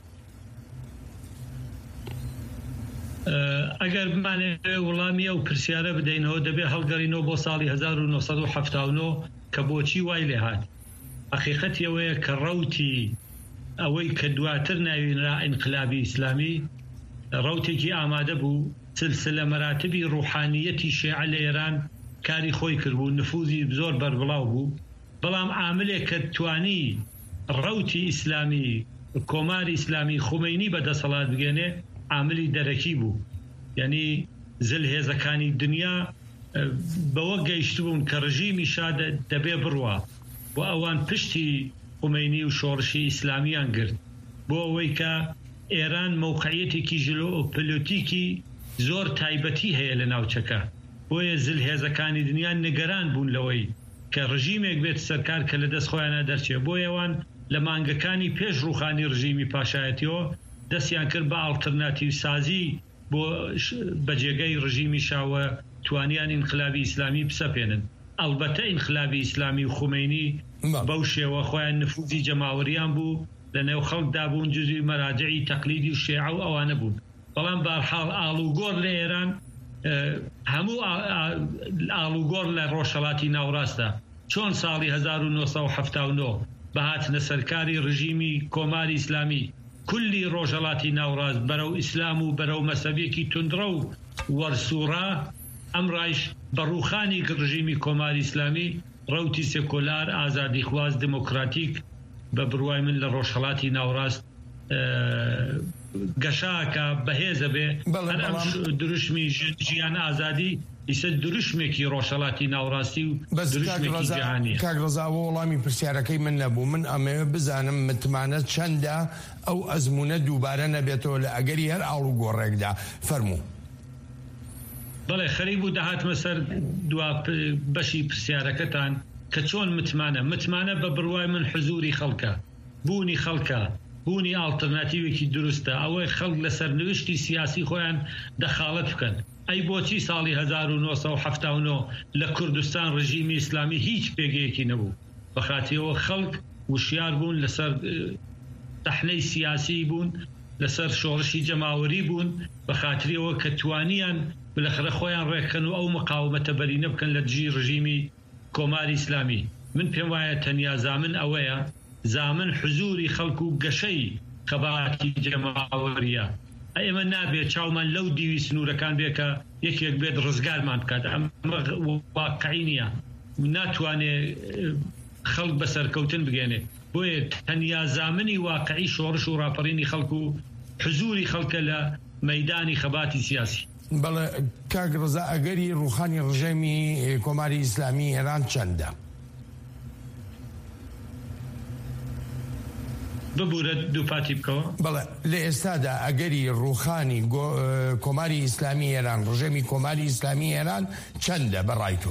ئەگەر بمانێ وەڵامی ئەو پرسیارە بدەینەوە دەبێ هەڵگەڕینەوە بۆ ساڵی هەزار و نۆسەد و هەفتاد و نۆ کە بۆچی وای لێ هات. حەقیقەتی ئەوەیە کە ڕەوتی ئەوەی کە دواتر ناوێنرا ئینقلابی ئیسلامی ڕەوتێکی ئامادە بوو، سلسلە مەراتبی ڕوحانیەتی شیعە لە ئێران کاری خۆی کردبوو، نفوذی زۆر بەربڵاو بوو، بەڵام عاملێک کە توانی ڕەوتی ئیسلامی کۆماری ئیسلامی خومەینی بەدەسەڵات بگێنێ عاملی دەرەکی بوو. یعنی زلهێزەکانی دنیا بەوە گەیشتبوون کە ڕژیمی شا دەبێ بڕوە بۆ ئەوان پشتی خومەینی و شۆڕشی ئیسلامیان گرت بۆ ئەوەی کە ئێران موقعیەتێکی ژئۆپۆلیتیکی زۆر تایبەتی هەیە لە ناوچەکە. بۆیە زلهێزەکانی دنیا نیگەران بوون لەوەی کە ڕژیمێک بێت سەرکار کە لە دەست خۆیانە دەرچێت. بۆ ئەوان لە مانگەکانی پێش ڕووخانی ڕژیمی پاشایەتیەوە دەستیان کرد بە ئاڵتەرناتیو سازی بۆ بەجێگەی ڕژیمی شاوە توانیان ئینقلابی ئیسلامی بسەپێنن. ئەلبەتە ئینقلابی ئیسلامی و خومەینی بەو شێوە خۆیان نفوذی جەماوەریان بوو، لە نێو خەڵکدا بوون، جزوی مەراجعی تەقلیدی و شیعە و ئەوانە بوون. بەڵام بەرحاڵ ئاڵوگۆڕ لە ئێران هەموو ئاڵوگۆڕ لە ڕۆژهەڵاتی ناوڕاستە چۆن ساڵی هەزار و نۆسەد و هەفتاد و نۆ بەهاتنە سەرکاری ڕژیمی کۆماری ئیسلامی کولی ڕۆژهەڵاتی ناوڕاست بەرەو ئیسلام و بەرەو مەسەبێکی توندرە و وەرسوورا، ئەمڕایش بەڕووخانی ڕژیمی کۆماری ئیسلامی ڕەوتی سێکۆلار ئازادی خواز دموکراتیک بە بڕوای من لە ڕۆژهەڵاتی ناوڕاست گەشاکە بەهێزە بێ. دروشمی ژیان ئازادی ئیسە دروشمێکی ڕۆژهەڵاتی ناوڕاستی و دروشمێکی جیهانیە. کاک ڕەزا وەڵامی پرسیارەکەی من نەبوو، من ئەمەوێ بزانم متمانە چەندە ئەو ئەزمونە دووبارە نەبێتەوە لە ئەگەری هەر ئاڵوگۆڕێکدا. فەرموو. بەڵێ خەریب و داهاتمە سەر دوا بەشی پرسیارەکەتان کە چۆن متمانە متمانە بە بڕوای من حزوری خەڵکە، بوونی خەڵکە، بوونی ئاڵتەرناتیوێکی دروستە، ئەوەی خەڵک لە سەرنوشتی سیاسی خۆیان دەخاڵەت بکەن. ئەی بۆچی ساڵی هەزار و نۆسەد و هەفتاد و نۆ لە کوردستان ڕژیمی ئیسلامی هیچ پێگەیەکی نەبوو؟ بەخاتیەوە خەڵک وشیار بوون، لەسەر تەحنەی سیاسی بوون، لەسەر شۆڕشی جەماوەری بوون، بەخاتریەوە کە توانیان بلەخرە خۆیان ڕێککەن و ئەو مقاومەتە بەرینە بکەن لە دژی ڕژیمی کۆماری ئیسلامی. من پێم وایە تەنیا زامن ئەوەیە، زامن حزوری خەڵک و گەشەی خەباتی جەماوەریە. ئێمە نابێت چاومان لەو دیوی سنوورەکان بێ کە یەکێک بێت ڕزگارمان بکات. ئەمە واقعی نییە، ناتوانێت خەڵک بەسەرکەوتن بگێنێ. بۆیە تەنیا زامنی واقعی شۆڕش و ڕاپەڕینی خەڵک و حزوری خەڵکە لە مەیدانی خەباتی سیاسی. بەڵێ کاک ڕەزا ئەگەری ڕووخانی ڕژێمی کۆماری ئیسلامی ئێران چەندە؟ ببوورە دووپاتی بکەوە. بەڵێ لە ئێستادا ئەگەری ڕووخانی کۆماری ئیسلامی ئێران، ڕژێمی کۆماری ئیسلامی ئێران چەندە بەڕای تۆ؟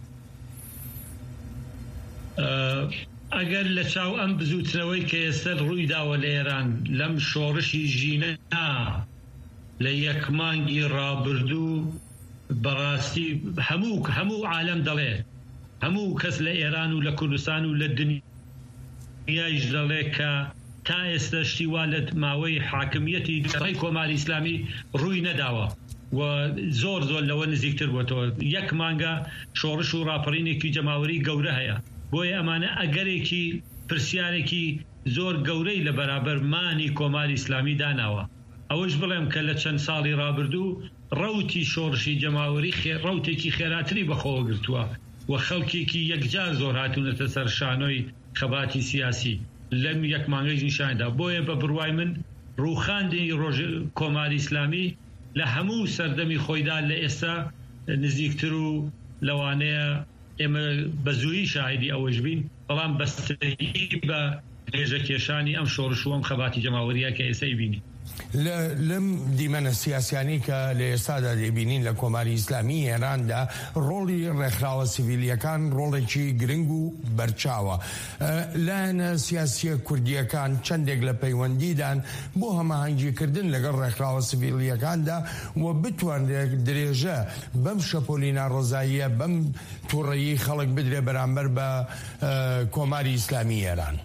ئەگەر لە چاو ئەم بزوتنەوەی کە ئێستا ڕووی داوە لە ئێران لەم شۆڕشی ژینە لە یەک مانگی ڕابردوو بەڕاستی هەموو هەموو عالەم دەڵێ، هەموو کەس لە ئێران و لە کوردستان و لە دنیایش دەڵێ کە تا ئێستا شتی وا لە ماوەی حاکمیەتی ڕێی کۆماری ئیسلامی ڕووی نەداوە و زۆر زۆر لەوە نزیکتر بووەوە. یەک مانگە شۆڕش و ڕاپەڕینێکی جەماوەری گەورە هەیە، بۆیە ئەمانە ئەگەرێکی پرسیارێکی زۆر گەورەی لە بەرابەر مانی کۆماری ئیسلامی داناوە. ئەوەش بڵێم کە لە چەند ساڵی ڕابردوو ڕەوتی شۆڕشی جەماوەری ڕەوتێکی خێراتری بەخۆوە گرتووە و خەڵکێکی یەکجار زۆر هاتوونەتە سەر شانۆی خەباتی سیاسی لەم یەک مانگەی نیشاندا. بۆیە بە بڕوای من ڕووخاندنی ڕۆژ کۆماری ئیسلامی لە هەموو سەردەمی خۆیدا لە ئێستا نزیکتر و لەوانەیە ئێمە بە زوویی شاهدی ئەوەش بین، بەڵام بەستەیی بە درێژە کێشانی ئەم شۆڕش و ئەم خەباتی جەماوەریە کە ئێستا بینی. لەم دیمەنە سیاسیانی کە لە ئێستادا دەبینین لە کۆماری ئیسلامی ئێراندا ڕۆڵی ڕێکخراوە سیڤیلیەکان ڕۆڵێکی گرنگ و بەرچاوە. لایەنە سیاسیە کوردیەکان چەندێک لە پەیوەندیدان بۆ هەماهەنگیکردن لەگەڵ ڕێکخراوە سیڤیلیەکاندا و بتوانێت درێژە بەم شەپۆلی ناڕۆزاییە بەم تووڕەیی خەڵک بدرێ بەرامبەر بە کۆماری ئیسلامی ئێران.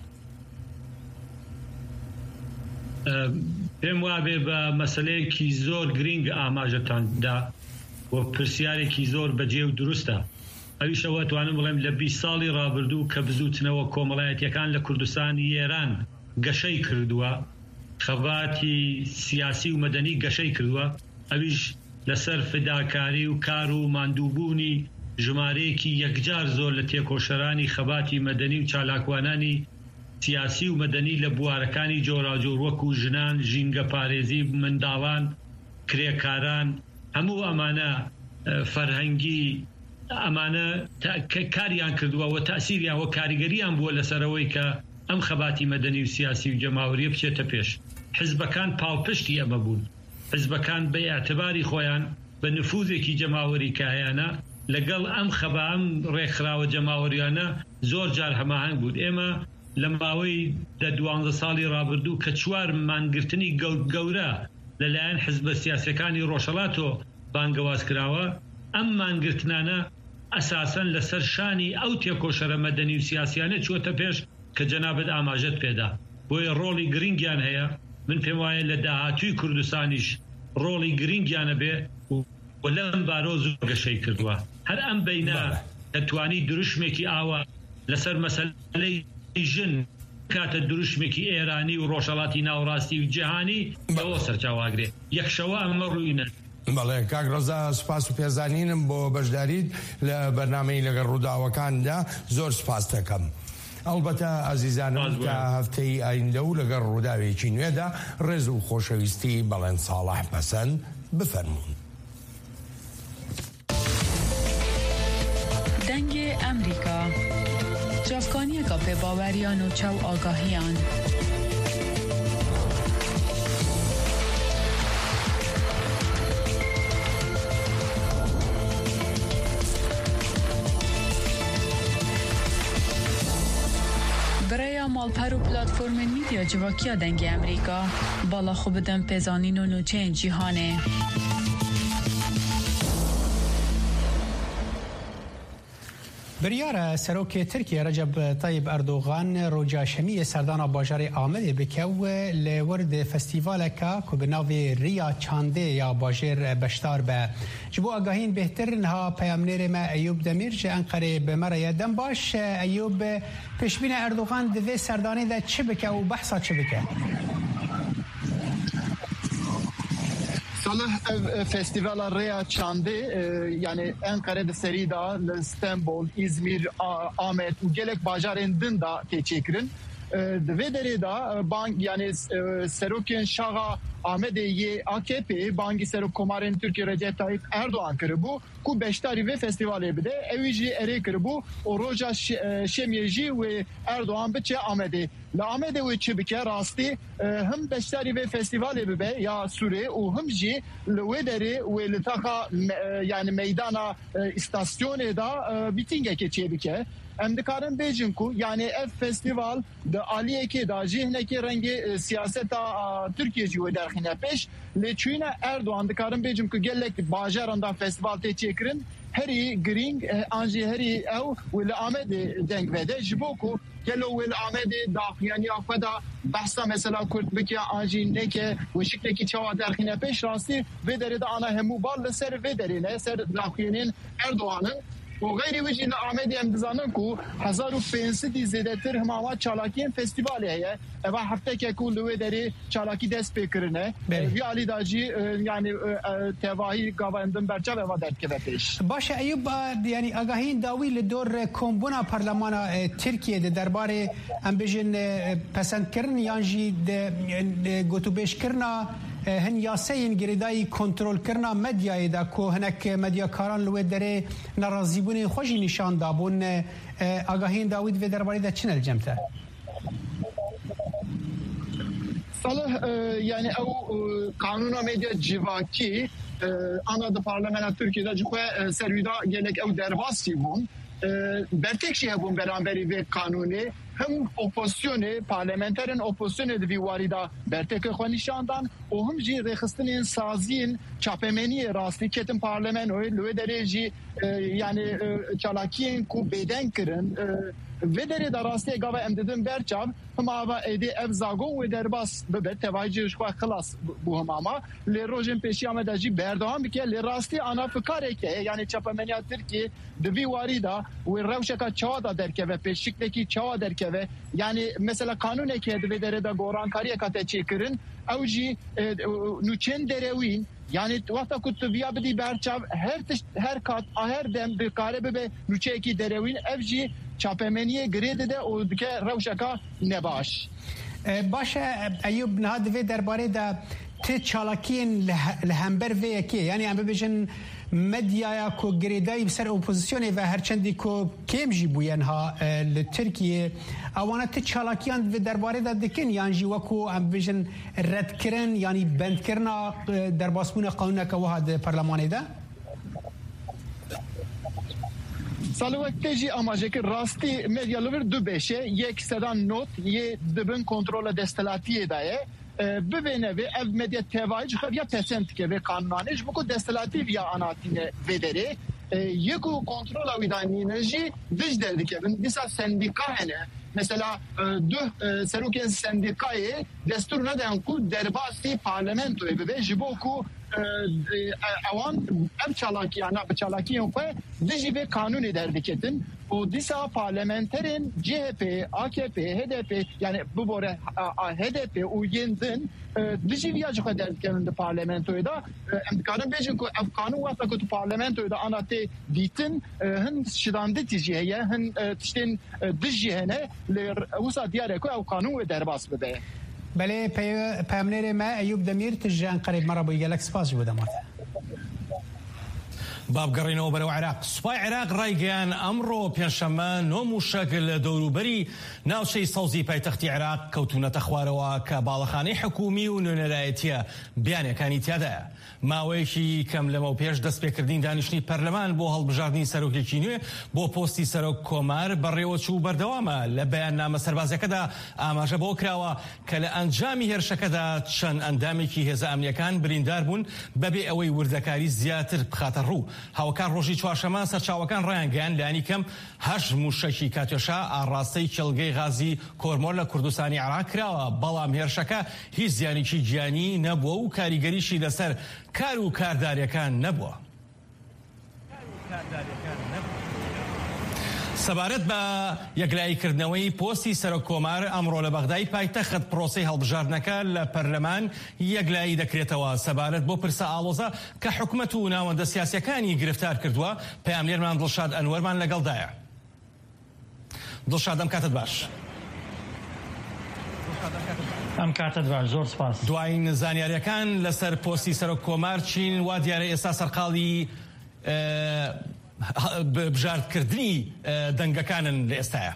پێم وابێ بە مەسلەیەکی زۆر گرنگ ئاماژەتاندا و پرسیارێکی زۆر بەجێ و دروستە. ئەویشەوە توانم بڵێم لە بیست ساڵی ڕابردوو کە بزوتنەوە کۆمەڵایەتیەکان لە کوردستانی ئێران گەشەی کردووە، خەباتی سیاسی و مەدەنی گەشەی کردووە، ئەویش لەسەر فداکاری و کار و ماندووبوونی ژمارەیەکی یەکجار زۆر لە تێکۆشەرانی خەباتی مەدەنی و چالاکوانانی سیاسی و مەدەنی لە بوارەکانی جۆراجۆر وەکو ژنان، ژینگە پارێزی، منداڵان، کرێکاران، هەموو ئەمانە فەرهەنگی ئەمانە کاریان کردووە و تەسیریان و کاریگەریان بووە لەسەرەوەی کە ئەم خەباتی مەدەنی و سیاسی و جەماوەریە بچێتە پێش. حزبەکان پاڵپشتی ئەمە بوون. حزبەکان بە ئاعتباری خۆیان بە نفوذێکی جەماوەری کایانە لەگەڵ ئەم خەبا ئەم ڕێکخراوە جەماوەریانە زۆر جار هەماهەنگ بوون. ئێمە لە ماوەی دە دوانزە ساڵی ڕابردوو کە چوار مانگرتنی گەورە لەلایەن حزبە سیاسەکانی ڕۆژهەڵاتۆ بانگەواز کراوە، ئەم مانگرتنانە ئەساسەن لەسەر شانی ئەو تێکۆشەرە مەدەنی و سیاسیانە چوەتە پێش کە جەنابەت ئاماژەت پێدا. بۆیە ڕۆڵی گرنگیان هەیە. من پێم وایە لە داهاتووی کوردستانیش ڕۆڵی گرنگیانە بێ و لەم بارۆ زۆر گەشەی کردووە. هەر ئەم بەینە دەتوانی دروشمێکی ئاوە لەسەر مەسەلەی ژن کاتە دروشمێکی ئێرانی و ڕۆژهەڵاتی ناوڕاستی و جیهانی بەوە سەرچاواگرێ. یەکشەوە ئەمە ڕووینە. بەڵێ کاک ڕەزا، سپاس و پێزانینم بۆ بەشداریت لە بەرنامەی لەگەڵ ڕووداوەکاندا، زۆر سپاس دەکەم. ئەلبەتە ئازیزانم کە هەفتەی ئایندە و لەگەڵ ڕووداوێکی نوێدا ڕێز و خۆشەویستی بەڵێن ساڵح پەسەند بفەرمونون. دەنگی ئەمریکا جافکانیەکە پێباوەریان و چاو ئاگاهیان. برای مالپەر و پلاتفۆرمên میدیا civakîya dengê Amerîka bala xwe bidin pêzanîn û nûçeyên cîhanê. بریارە سەرۆکی ترکیە ڕەجەب تایب ئەردۆغان ڕۆژا شەمیە سەردانا باژارê Amedê bikew li werdê festîvaleka ku bi navê Riya Çandê ya bajêr beşdar be. Ji bo agahîn bêhtir niha peyamnêrê me Eyûb Demîr ji Enqerê bi me re ye. Dem baş Eyûb, pêşbîna Erdogan di vê serdanê de çi bike û behsa çi bike? Salih ev festivala Riya Çandê yani Enqere de serî da li İstanbul, İzmir, Amed û gelek bajarên din da tê çêkirin. Di vê derê da bank yani serokên şaxa Amedê yê A K P bangî serok komarên Tirkiye Recep Tayyip Erdoğan kiribû ku beşdarî vê festivalê bide, ew jî erê kiribû û roja şemiyê jî wê Erdoğan biçe Amedê. Li Amedê wê çi bike rastî him beşdarî vê festivalê bibe ya Sûrê û him jî li wê derê wê li taxa yani meydana istasyonê da mîtingekê çê bike. Em dikarin bêjin ku yani ev festival di aliyekê da jî hinekî rengê siyaseta Tirkiye jî wê derxîne pêş. Lê çûyîna Erdoğan dikarin bêjin ku gelek bajaran da festival tê çêkirin herî girîng an jî herî ew wê li Amedê deng vede ji bo ku gelo wê li Amedê daxuyaniya xwe da بحثا مثلا کرد بکی آنجی نه که وشکل کی چوا درخینه پیش راستی و داره دا آنها همو بال سر و داره نه سر داخلین اردوغانن و غیری وجه نعمدی هم بزنن کو هزار و پنجصد زیاده تر هماوات چالاکی فستیوالی هیه و هفته که کل دوی داری چالاکی دست بکرنه وی علی داجی یعنی تواهی گاواندن برچه و درد که پیش باشه ایوب یعنی آگاهین داوی لدور کمبونا پارلمان ترکیه ده درباره ام بجن پسند کرن یانجی ده گوتو بیش کرنا هن یاسین گریدای کنترل کرنا مدیای دا کو هنک مدیا کاران لوی دره ناراضیبون خوشی نشان دابون آگاهین داوید و درباره دا چنل جمته صالح yani o kanuna medya civaki ana da parlamenter Türkiye'de cüke servida gelek ev derbasi bun bertek şey bun beraberi ve kanuni hem opozisyonu parlamenterin opozisyonu de varida bertek xwanişandan o hem ji rexistinin sazin çapemeni rastiketin parlamentoy lo dereci yani çalakin ku beden kirin ve dere da rastye gava emdedin berçav hama edi ev zagon ve derbas be tevajih şwa xlas bu hama le rojin peşi amadaji berdoğan bike le rastye ana fikare ke yani çapemeni Türkiye de varida ve revşeka çağda derke ve peşikteki çağda derke ve yani mesela kanun eke de dere da gorankariye kate çekirin avji nuçen derewin yani vakta kutu biya bidi berçav her her kat her dem bir karebe be nuçeki derewin evji çapemeniye grede de o dike revşeka nebaş. باشه ایوب نهاد و درباره دا تی چالاکین لهمبر و یکی یعنی ام ببیشن مدیا کو گریدای بسر اپوزیسیون و هرچندی کو کم جی بوین ها لترکیه اوانه تی چالاکیان و درباره دا دکن یعنی جی وکو ام ببیشن رد کرن یعنی بند کرنا در باسمون قانون که وها ده پرلمانی ده Salıvakteji amacı ki rasti medyalıver du beşe yek sedan not ye dibin kontrola destelatiye daye bibene ve ev medya tevayıcı ya pesent ke ve kanunanej bu ko destelativ ya anatine vedere yeko kontrola vidaninici dış derdik evin disa sendika hene mesela du seruken sendikayı destur neden ku derbasi parlamentoyu ve jiboku awan ev çalaki ana çalaki yok diji ve kanun ederdiketin o disa parlamenterin C H P, A K P, H D P yani bu bore H D P uyendin diji viyacı ederdiketin de parlamentoyu da emdikanın bejin ku ev kanun vata ku parlamentoyu da anate ditin hin şidandı tijiye hin tiştin diji hene le usa diyare ku ev kanun ve derbas bebe بله پیامنر ما ایوب دمیر تجان قریب مرا بو گلکس پاس بوده مات باب گەڕینەوە بەرەو عێراق سوپای عێراق ڕایگەیان ئەمڕۆ پێنجشەممە نۆ موشەک لە دەوروبەری ناوچەی سەوزی پایتەختی عێراق کەوتونەتە خوارەوە کە باڵەخانەی حکومی و نوێنەرایەتیە بیانەکانی تیادایە ماوەیەکی کەم لەمە و پێش دەستپێکردنی دانیشتنی پەرلەمان بۆ هەڵبژاردننی سەرۆکێکی نوێ بۆ پۆستی سەرۆک کۆمار بەڕێوەچوو بەردەوامە لە بەیاننامە سەربازەکەدا ئاماژە بۆ کراوە کە لە ئەنجامی هێرشەکەدا چەند ئەندامێکی هێزە ئەمنیەکان بریندار بوون بەبێ ئەوەی وردەکاری زیاتر بخاتە ڕوو هاوکار ڕۆژی چوارشەمە سەرچاوەکان ڕایانگەیان لانی کەم هەشت موشەکی کاتێشا ئاڕاستەی کێڵگەی غازی کۆرمۆر لە کوردستانی عێراق کراوە بەڵام هێرشەکە هیچ زیانێکی گیانی نەبووە و کاریگەریشی لەسەر کار و کارداریەکان نەبووە. سەبارەت بە یەکلاییکردنەوەی پۆستی سەرۆک کۆمار ئەمڕۆ لە بەغدای پایتەخت پرۆسەی هەڵبژاردنەکە لە پەرلەمان یەکلایی دەکرێتەوە سەبارەت بۆ پرسە ئاڵۆزە کە حکوومەت و ناوەندە سیاسیەکانی گرفتار کردووە پەیامنێرمان دڵشاد ئەنوەرمان لەگەڵدایە. دڵشاد ئەم کاتت باش. ئەم کاتت باش زۆر سپاس. دوای زانیاریەکان لەسەر پۆستی سەرۆک کۆمار چین وا دیارە ئێستا سەرقاڵی بژاردکردنی دەنگەکانن لە ئێستاە.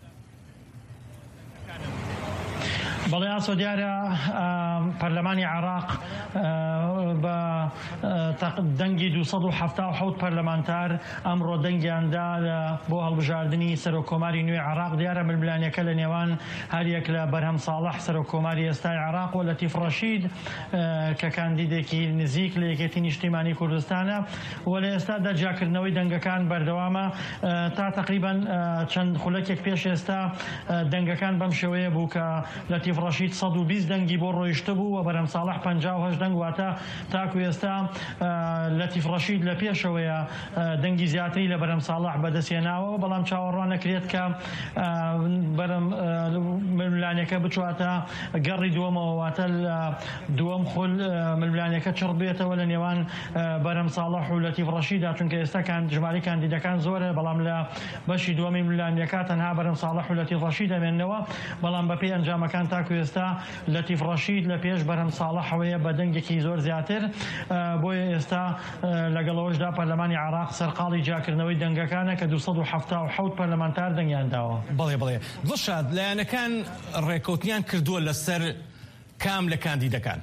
بەڵێ ئاسۆ دیارە پەرلەمانی عێراق بە دەنگی دووسەد و هەفتا و حەوت پەرلەمانتار ئەمڕۆ دەنگیاندا بۆ هەڵبژاردننی سەرۆکۆماری نوێی عێراق دیارە ململانیەکە لە نێوان هەریەک لە بەرهەم ساڵح سەرۆکۆماری ئێستای عێراق و لەتیف ڕەشید کە کاندیدێکی نزیک لە یەکێتی نیشتیمانی کوردستانە و لە ئێستادا جاکردنەوەی دەنگەکان بەردەوامە تا تقریبان چەند خولەکێک پێش ئێستا دەنگەکان بەم شێوەیە بوو کە لەتیف لەتیف ڕەشید سەد و بیست دەنگی بۆ ڕۆیشتە بوو و بەرەم ساڵح پەنجا و هەشت دەنگ واتە تاکو ئێستا لەتیف ڕەشید لە پێشەوەیە دەنگی زیاتری لە بەرەم ساڵح بەدەستێناوە بەڵام چاوەڕوان نەکرێت کە بەرەم ململانەکە بچواتە گەڕی دووەمەوە واتە دووەم خۆل ململانەکە چڕ بێتەوە لە نێوان بەرەم ساڵح و لەتیف ڕەشیدا چونکە ئێستا ژمارەی کاندیدەکان زۆرە بەڵام لە بەشی دووەمی ململانەکە تەنها بەرەم ساڵح و لەتیف ڕەشید دەمێننەوە بەڵام بەپێی ئەنجامەکان تاکو ئێستا لەتیف ڕەشید لە پێش بەرەم ساڵحەوەیە بە دەنگێکی زۆر زیاتر بۆیە ئێستا لەگەڵەوەشدا پەرلەمانی عێراق سەرقاڵی جاکردنەوەی دەنگەکانە کە دووسەد و حەفتا و حەوت پەرلەمانتار دەنگیان داوە. بەڵێ بڵێ دڵشاد لایەنەکان ڕێکەوتنیان کردووە لەسەر کام لە کاندیدەکان؟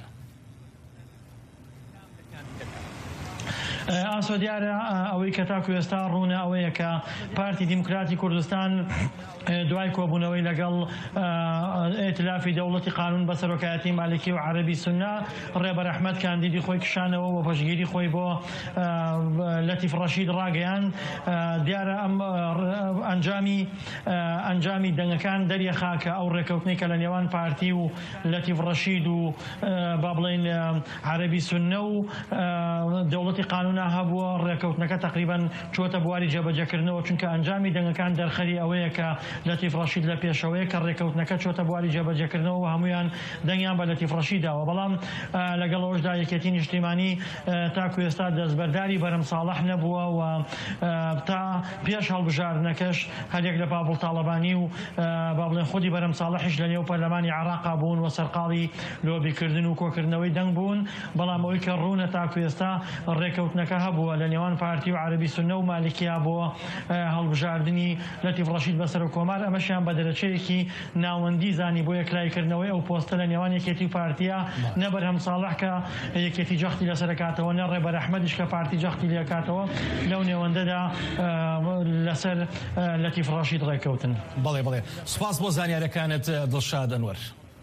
ئاسۆ دیارە ئەوەی کە تاکو ئێستا ڕوونە ئەوەیە کە پارتی دیموکراتی کوردستان دوای کۆبوونەوەی لەگەڵ ئێتلافی دەوڵەتی قانون بە سەرۆکایەتی مالکی و عەرەبی سوننا ڕێبەر ئەحمەد کاندیدی خۆی کشانەوە و پەشگیری خۆی بۆ لەتیف ڕەشید ڕاگەیان. دیارە ئەم ئەنجامی ئەنجامی دەنگەکان دەریەخا کە ئەو ڕێکەوتنەی کە لە نێوان پارتی و لەتیف ڕەشید و با بڵێن عەرەبی سوننە و دەوڵەتی قانونا هەبووە ڕێکەوتنەکە تقریبان چۆتە بواری جێبەجێکردنەوە چونکە ئەنجامی دەنگەکان دەرخەری ئەوەیە کە لەتیف ڕەشید لە پێشەوەیە کە ڕێکەوتنەکە چۆتە بواری جێبەجێکردنەوە و هەمویان دەنگیان بە لەتیف ڕەشید داوە. بەڵام لەگەڵەوەشدا یەکێتی نیشتیمانی تاکو ئێستا دەستبەرداری بەرەم ساڵح نەبووە و تا پێش هەڵبژاردنەکەش هەرێک لە بابڵ تاڵەبانی و با بڵێن خودی بەرەم ساڵحیش لە نێو پەرلەمانی عێراقا بوون و سەرقاڵی لۆبیکردن و کۆکردنەوەی دەنگ بوون. بەڵام ئەوەی کە ڕوونە تاکو ئێستا ڕێکەوتنەکە هەبووە لە نێوان پارتی و عەرەبی سوننە و مالکیا بۆ هەڵبژاردننی لەتیف ڕەشید بەسەر کۆمار ئەمەشیان بە دەرەچەیەکی ناوەندی زانی بۆ یەکلایکردنەوەی ئەو پۆستە لە نێوان یەکێتی پارتیە نە بەرهەم ساڵح کە یەکێتی جەختی لەسەرکاتەوە نە ڕێبەر ئەحمەدیش کە پارتی جەختی لێکاتەوە لەو نێوەندەدا لەسەر لەتیف ڕەشید ڕێکەوتن. بەڵێ بڵێ سوپاس بۆ زانیارەکانت دڵشاد ئەنوەر.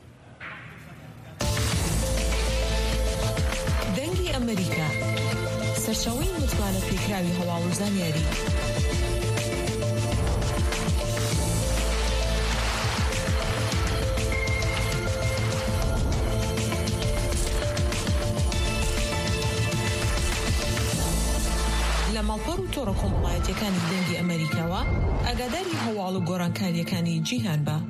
دەنگی ئەمریکا سەرچاوەی متمانە پێکراوی هەواڵ و زانیاری. لە ماڵپەڕ و تۆڕە کۆمەڵایەتیەکانی دەنگی ئەمریکاوە ئاگاداری هەواڵ و گۆڕانکاریەکانی جیهان بە.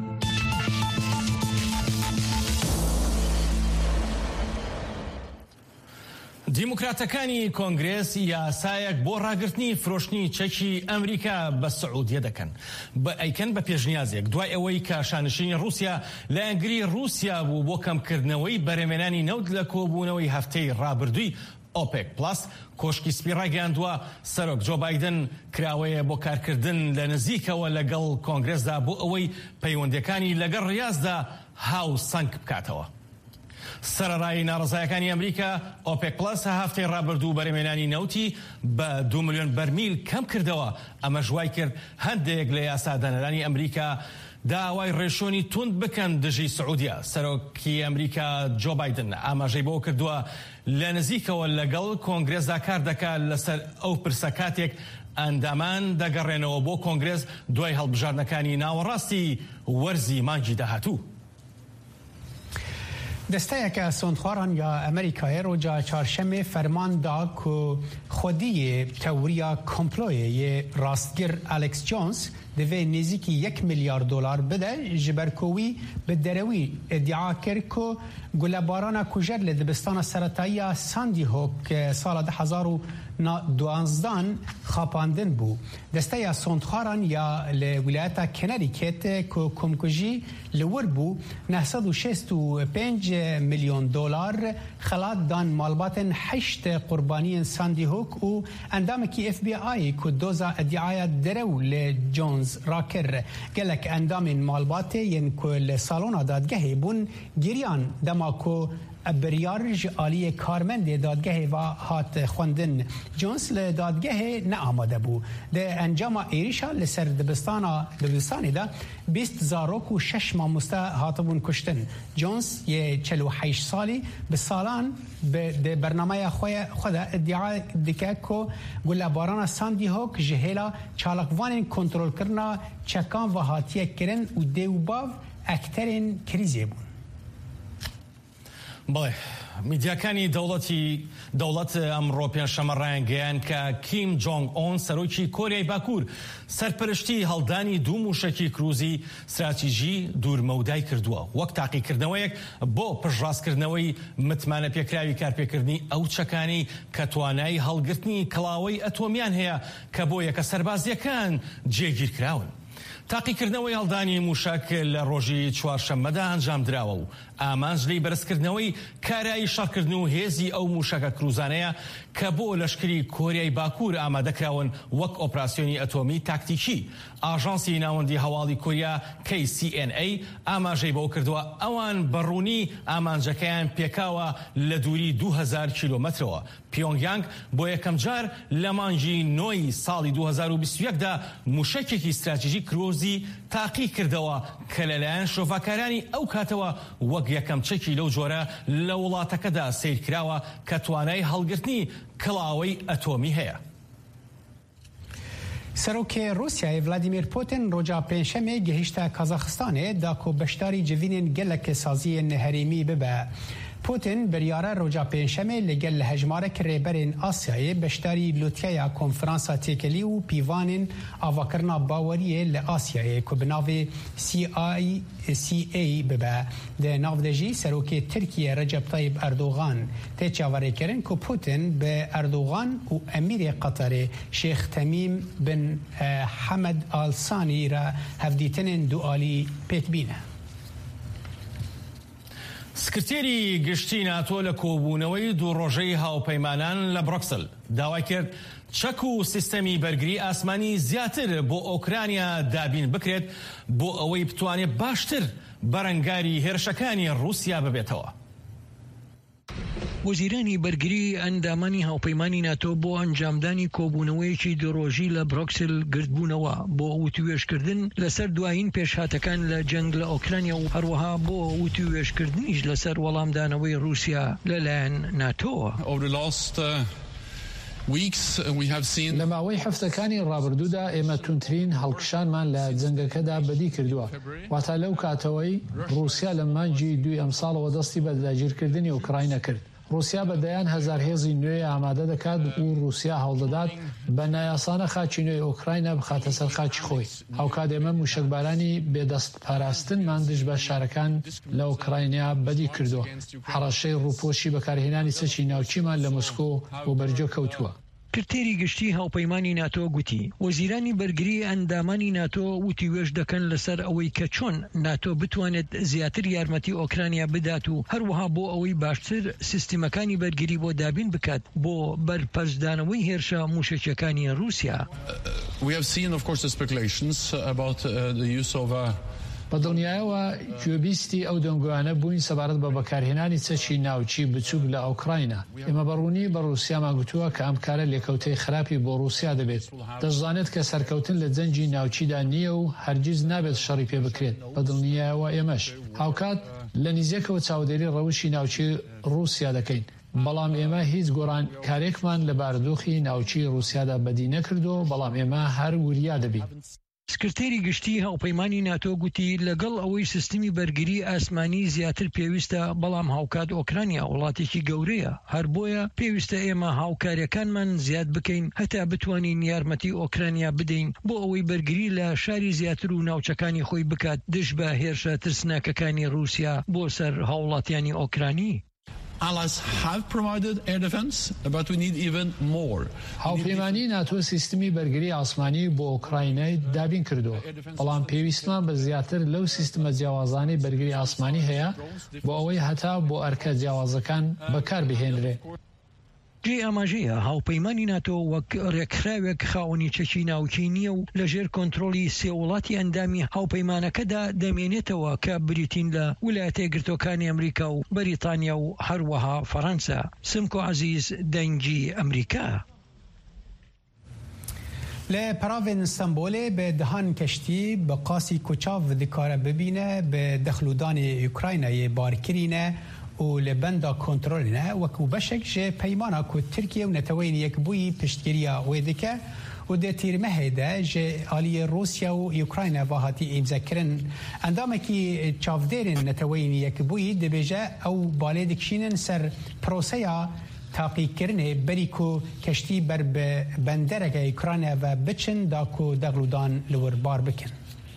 دیموکراتەکانی کۆنگرێس یاسایەک بۆ ڕاگررتنی فرۆشتنی چەکی ئەمریکا بە سعودیە دەکەن بە ئەیکەن بە پێشنیازێک دوای ئەوەی کە شانشینی رووسیا لە ئەنگری رووسیا بوو بۆ کەمکردنەوەی بەرهێمێنانی نەوت لە کۆبوونەوەی هەفتەی ڕابردووی ئۆپێک پلاس کۆشکی سپی ڕاگەیاندووە سەرۆک جۆ بایدن کراوەیە بۆ کارکردن لە نزیکەوە لەگەڵ کۆنگرێسدا بۆ ئەوەی پەیوەندەکانی لەگەڵ ڕاستدا هاو سەنگ بکاتەوە. سەرەڕای ناڕزایەکانی ئەمریکا ئۆپێک پلاس هەفتەی ڕابردوو بەرهێمێنانی نەوتی بە دو ملیۆن بەرمیل کەم کردەوە. ئەمە ژوای کرد هەندێک لە یاسادانەرانی ئەمریکا داوای ڕێشۆنی توند بکەن دژی سعودیا. سەرۆکی ئەمریکا جۆ بایدن ئاماژەی بۆ کردووە لە نزیکەوە لەگەڵ کۆنگرێسدا کار دەکات لەسەر ئەو پرسە کاتێک ئەندامان دەگەڕێنەوە بۆ کۆنگرێس دوای هەڵبژاردنەکانی ناوەڕاستی وەرزی مانگی داهاتوو. دەستەیەکە سۆندخواران یا ئەمریکای ڕۆژە چارشەمێ فەرمان دا کو خودیە تەوریا کۆمپلۆیە ڕاستگر ئەلێکس جۆنس دەوێ نزیکی یەک میلیارد دلار بدە ji ber kovî bi derewî iddia kir ku gulebbarana kujer li dibistana seretayiya Sandy Hook sala de hezar û duanzdan xapandin bû. Desteya sondxaran ya li wilayeta Connecticut ku komkujî li wir bû neh sed û şêst û pênc milyon dolar xelat dan malbatên heşt qurbaniyên Sandy Hook û endamekî F B I ku doza iddiaya derew li Jones rakir gelek endamên malbatê yên ku li salona dadgehê bûn giriyan dema ku بریار ji aliyê karmendê dadgehê ve hat xwendin. Jones li dadgehê neamade bû. Di encama êrişa li ser dibistana dibistanê de bîst zarok û şeş mamoste hatibûn kuştin. Jones yê çel û heyş salî bi salan di bernameya xwe de iddia dike ku gulebbarana Sandy Hook ji hêla çalakvanên kontrolkirina çekan ve hatiye kirin û dê û bav ekterên krîzê bûn. بڵێ میدیاکانی دەوڵەتی دەوڵەت ئەمڕۆ پێنجشەممە ڕایانگەیان کە کیم جۆنگ ئۆن سەرۆکی کۆریای باکوور سەرپەرشتی هەڵدانی دوو موشەکی کروزی استراتیژی دوورمەودای کردووە وەک تاقیکردنەوەیەک بۆ پشتڕاستکردنەوەی متمانە پێکراوی کارپێکردنی ئەو چەکانی کە توانای هەڵگرتنی کڵاوەی ئەتۆمیان هەیە کە بۆ یەکە سەربازیەکان جێگیر کراون. تاقیکردنەوەی هەڵدانی موشک لە ڕۆژی چوارشەممەدا ئەنجام درراوە و ئامانج لەی بەرزکردنەوەی کارایی شەڕکردن و هێزی ئەو موشەکە کروزانەیە کە بۆ لەشکری کۆریای باکوور ئامادەکراون وەک ئۆپراسیۆنی ئەتۆمی تاکتیکی. ئاژانسی ناوەندی هەواڵی کوریا کی سی ئێن ئەی ئاماژەی بەو کردووە ئەوان بەڕوونی ئامانجەکەیان پێکاوە لە دووری دوو هەزار کیلۆمەترەوە. پیۆنگیانگ بۆ یەکەم جار لە مانگی نۆی ساڵی دوو هەزار و بیست و یەکدا موشەکێکی استراتیژی کروزی تاقی کردەوە کە لەلایەن شۆڤاکارانی ئەو کاتەوە وەک یەکەم چەکی لەو جۆرە لە وڵاتەکەدا سیرکراوە کە توانای هەڵگرتنی کڵاوەی ئەتۆمی هەیە. سەرۆکی رووسیای ڤلادیمیر پوتین ڕۆژا پێنجشەمێ گەیشتە کازاخستانê دا ku beşdarî civînên gelekî saziyên herêmî bibe. پوتین بریاره روژا پێنجشەمێ لەگەل لە هەژمارەی رێبەرên ئاسیایê beşdarî لوتکەیا کۆنفرانسا تێکەلی و پیوانên avakirina baweriyê li Asyayê ku bi navê سی ای bibe. Di nav de jî serokê Tirkiye Recep Tayyip Erdogan tê çavarêkirin ku Putin bi Erdogan û Emîrê Qeterê Şêx Temîm bin Hemed Al Sanî re hevdîtinên dualî pêkbîne. سکرتێری گشتی ناتۆ لە کۆبوونەوەی دوو ڕۆژەی هاوپەیمانان لە بروکسل داوای کرد چەک و سیستەمی بەرگری ئاسمانی زیاتر بۆ ئۆکرانیا دابین بکرێت بۆ ئەوەی بتوانێت باشتر بەرەنگاری هێرشەکانی رووسیا ببێتەوە. وەزیرانی بەرگری ئەندامانی هاوپەیمانی ناتۆ بۆ ئەنجامدانی کۆبوونەوەیەکی دوڕۆژی لە بروکسل گرتبوونەوە بۆ وتوێژکردن لەسەر دوایین پێشهاتەکان لە جەنگ لە ئۆکرانیا و هەروەها بۆ وتوێژکردنیش لەسەر وەڵامدانەوەی رووسیا لەلایەن ناتۆوە. لە ماوەی هەفتەکانی ڕابردوودا ئێمە تونترین هەڵکشانمان لە جەنگەکەدا بەدی کردووە واتە لەو کاتەوەی رووسیا لە مانگی دوی ئەم ساڵەوە دەستی بە داگیرکردنی ئوکراینە کرد. رووسیا بەدەیان هەزار هێزی نوێ ئامادە دەکات و رووسیا هەوڵدەدات بە نایاسانە خاچی نوێی ئۆکراینە بخاتە سەر خاچی خۆی. هاوکات ئێمە موشکبارانی بێدەست پاراستنمان دژ بە شارەکان لە ئۆکراینیا بەدی کردووە. حەڕەشەی ڕووپۆشی بەکارهێنانی سەچی ناوچیمان لە مۆسکۆ و بەرجۆ کەوتووە. کردێری گشتی هاوپەیمانی ناتۆ گوتی وەزیرانی بەرگری ئەندامانی ناتۆ وتی وێژ دەکەن لەسەر ئەوەی کە چۆن ناتۆ بتوانێت زیاتر یارمەتی ئۆکرانیا بدات و هەروەها بۆ ئەوەی باشتر سیستیمەکانی بەرگری بۆ دابین بکات بۆ بەرپەرزدانەوەی هێرشە موشکەکانی رووسیا. بە دڵنیایەوە گوێبیستی ئەو دەنگویانە بووین سەبارەت بە بەکارهێنانی چەکی ناوچی بچووک لە ئۆکراینە. ئێمە بەڕوونی بە رووسیامان گوتووە کە ئەم کارە لێکەوتەی خراپی بۆ رووسیا دەبێت. دەزانێت کە سەرکەوتن لە جەنگی ناوچیدا نییە و هەرگیز نابێت شەڕی پێ بکرێت. بە دڵنیایەوە ئێمەش هاوکات لە نزیکەوە چاودێری ڕەوشی ناوچی رووسیا دەکەین. بەڵام ئێمە هیچ گۆڕان کارێکمان لە بارودۆخی ناوچی رووسیادا بەدی نەکردو بەڵام ئێمە هەر وریا دەبین. سکرتێری گشتی هاوپەیمانی ناتۆ گوتی لەگەڵ ئەوەی سیستمی بەرگری ئاسمانی زیاتر پێویستە بەڵام هاوکات ئۆکرانیا وڵاتێکی گەورەیە هەر بۆیە پێویستە ئێمە هاوکاریەکانمان زیاد بکەین هەتا بتوانین یارمەتی ئۆکرانیا بدەین بۆ ئەوەی بەرگری لە شاری زیاتر و ناوچەکانی خۆی بکات دژ بە هێرشە ترسناکەکانی رووسیا بۆ سەر هاوڵاتیانی ئۆکرانی. Allies have provided air defense, but we need even more. هاوپەیمانی ناتۆ سیستمی بەرگری ئاسمانی بۆ ئۆکراینای دابین کردووە بەڵام پێویستمان بە زیاتر لەو سیستمە جیاوازانی بەرگری ئاسمانی هەیە بۆ ئەوەی هەتا بۆ ئەرکە جیاوازەکان بەکار بهێنرێ. جێ ئاماژەیە هاوپەیمانی ناتۆ وەک ڕێکخراوێک خاوەنی چەکی ناوچی نییە و لەژێر کۆنتڕۆلی سێ وڵاتی ئەندامی هاوپەیمانەکەدا دەمێنێتەوە کە بریتین لە ویلایەتە یەکگرتووەکانی ئەمریکا و بەریتانیا و هەروەها فەڕەنسا. سمکۆ عەزیز دەنگی ئەمریکا. لە پراڤên ستەمبۆلê bi dihan keştî bi qasî koçav dikare bibîne bi dexlûdanê Ukraynayê barkirîne û li benda kontrolê ne wekû beşek ji peymana ku Tirkiye û neteweyên yekbûyî piştgiriya wê dike و ده تیرمه هیده جه آلی روسیا و یوکراین واهاتی امزا کرن اندامه که چافدرین نتوین یک بوی ده بیجه او باله دکشینن سر پروسیا تاقی کرنه بری کو کشتی بر بندرک یوکراین و بچن دا کو دغلودان لور بار بکن.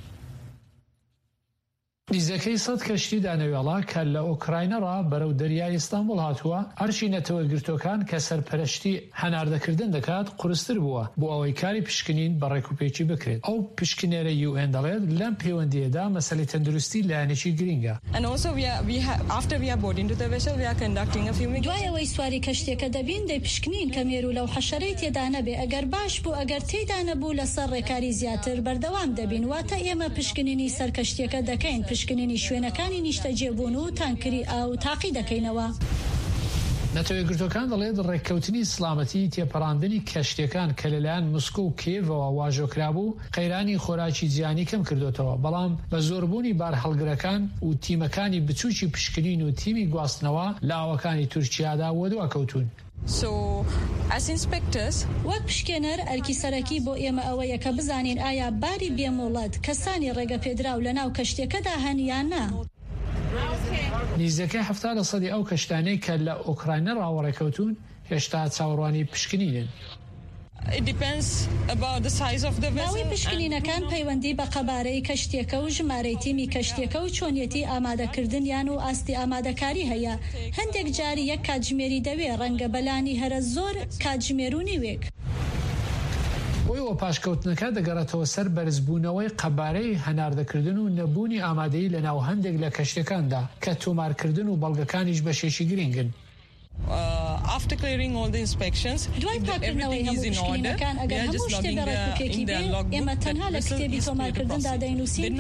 نزدیکی صد کشتی دانویالا که لأوکراین را برای دریای استانبول هاتوا هرچی نتوگرتوکان که سرپرشتی هنرده کردن دکات قرستر بوا بو اوی کاری پشکنین برای کوپیچی بکرد او پشکنیر یو ان دلید لم پیوندیه دا مسئله تندرستی لعنیشی گرینگا. And also we are we have after we are boarded into the vessel we are conducting a fumigation. دوای اوی سواری کشتی که دبین دی پشکنین کمیرو لو حشریت دانه به اگر باش بو اگر تی دانه بو لسر کاری زیاتر بردوام دبین واتا ایما پشکنینی سر کشتی که دکین پشکنینی شوێنەکانی نیشتەجێبوون و تانکری ئاو تاقی دەکەینەوە. نەتەوەیەکگرتوەکان دەڵێت ڕێککەوتنی سلامەتی تێپەڕاندنی کەشتەکان کە لەلایەن موسکۆ و کێڤەوە واژۆکرابوو قەیرانی خۆراکی جیهانی کەم کردوتەوە بەڵام بە زۆربوونی بار هەڵگرەکان و تیمەکانی بچووکی پشکنین و تیمی گواستنەوە لە ئاوەکانی تورکیادا وەدوا کەوتون. So as inspectors وەک پشکێنەر ئەرکی سەرەکی بۆ ئێمە ئەوەیە کە بزانین ئایا باری بێموڵەت کەسانی ڕێگە پێدراو لە ناو کەشتێکەدا هەن یان نا. نزدیکەی هەفتە لە سەدی ئەو کەشتانەی کە لە ئوکراینە ڕاوەڕێکەوتون هێشتا چاوەڕوانی پشکنینن. It depends about the size of the vessel. ناوی پشکنینەکان پەیوەندی بە قەبارەی کەشتێکە و ژمارەی تیمی کەشتێکە و چۆنیەتی ئامادەکردنیان و ئاستی ئامادەکاری هەیە. هەندێک جاری یەک کاتژمێری دەوێ ڕەنگە بەلانی هەرە زۆر کاتژمێرونی وێک. بۆیەوە پاشکەوتنەکە دەگەڕێتەوە سەر بەرزبوونەوەی قەبارەی هەناردەکردن و نەبوونی ئامادەیی لە ناو هەندێک لە کەشتەکاندا کە تۆمارکردن و بەڵگەکانیش بەشێشی گرنگن. Uh, after clearing all the inspections, if everything is in order, we are just logging the, in the logbook that vessel is clear to pass. Then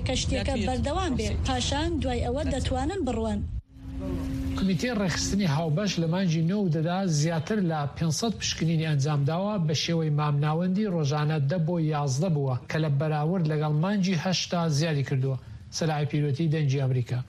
after, کمیتەی ڕێخستنی هاوبەش لە مانجی نۆ دەدا زیاتر لە پێنج سەد پشکنینی ئەنجامداوە بە شێوەی مامناوەندی ڕۆژانە دە بۆ یازدە بووە کە لە بەراورد لەگەڵ مانجی هەشتا زیادی کردووە. سەرای پیرۆتی دەنجی ئەمریکا.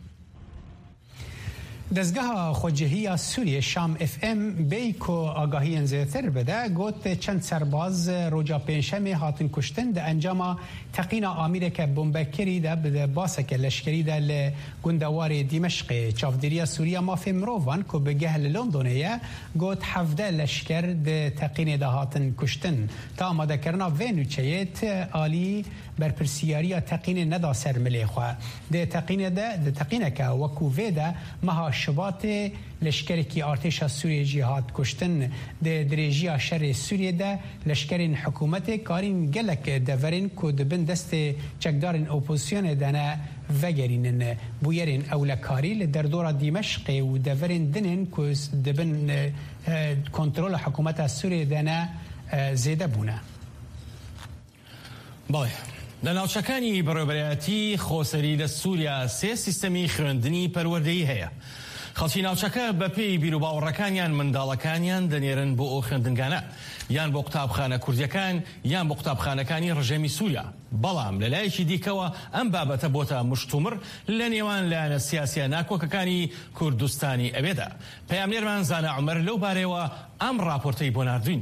دەستگەها خۆجههیە سووریە شام اف ام بیکۆ ئاگاهیان زێتر بەدە گوت چەند سەرباز ڕۆژا پێنجشەمێ هاتن کوشتن دە ئەنجاما تەقینە ئامێرێکە بۆمبەکەریدا بدە باسەکە لەشکریدا لە گوندەوارێ دیمەشقێ چاودێریە سووریا مافێ مرۆڤان کۆ بەگەه لە لۆندۆنەیە گوت حەڤدە لەشکر دە تەقینێدا هاتن کوشتن تا ئامادەکردنا vê نوچەیەت ئالی بەرپرسیاریە تەقینێ نەدا سەر ملێخوا دە تەقینێدا دە تەقینەکە وەکو vêدا مەها شباتê leşkerekî artêşa Sûriyê jî hat kuştin di dirêjiya şerê Sûriyê de leşkerên hikûmetê karîn gelek deverên ku dibin destê çekdarên opozisyonê de ne vegerînin bûyerên ewlekarî li derdora Dîmeşqê û deverên dinên ku dibin kontrola hikûmeta Sûriyê de ne zêde bûne. باڵێ لە ناوچەکانی بەڕێوەبەرایەتی خۆسەری لە سووریا سێ سیستەمی خوێندنی پەروەردەیی هەیە. خەڵکی ناوچەکە بە پێی بیر و باوەڕەکانیان منداڵەکانیان دەنێرن بۆ ئەو خوێندنگانە یان بۆ قوتابخانە کوردیەکان یان بۆ قوتابخانەکانی ڕژێمی سووریا. بەڵام لەلایەکی دیکەوە ئەم بابەتە بۆتە مشتومڕ لە نێوان لایەنە سیاسیە ناکۆکەکانی کوردستانی ئەوێدا. پەیامنێرمان زانا عومەر لەو بارەیەوە ئەم راپۆرتەی بۆ ناردوین.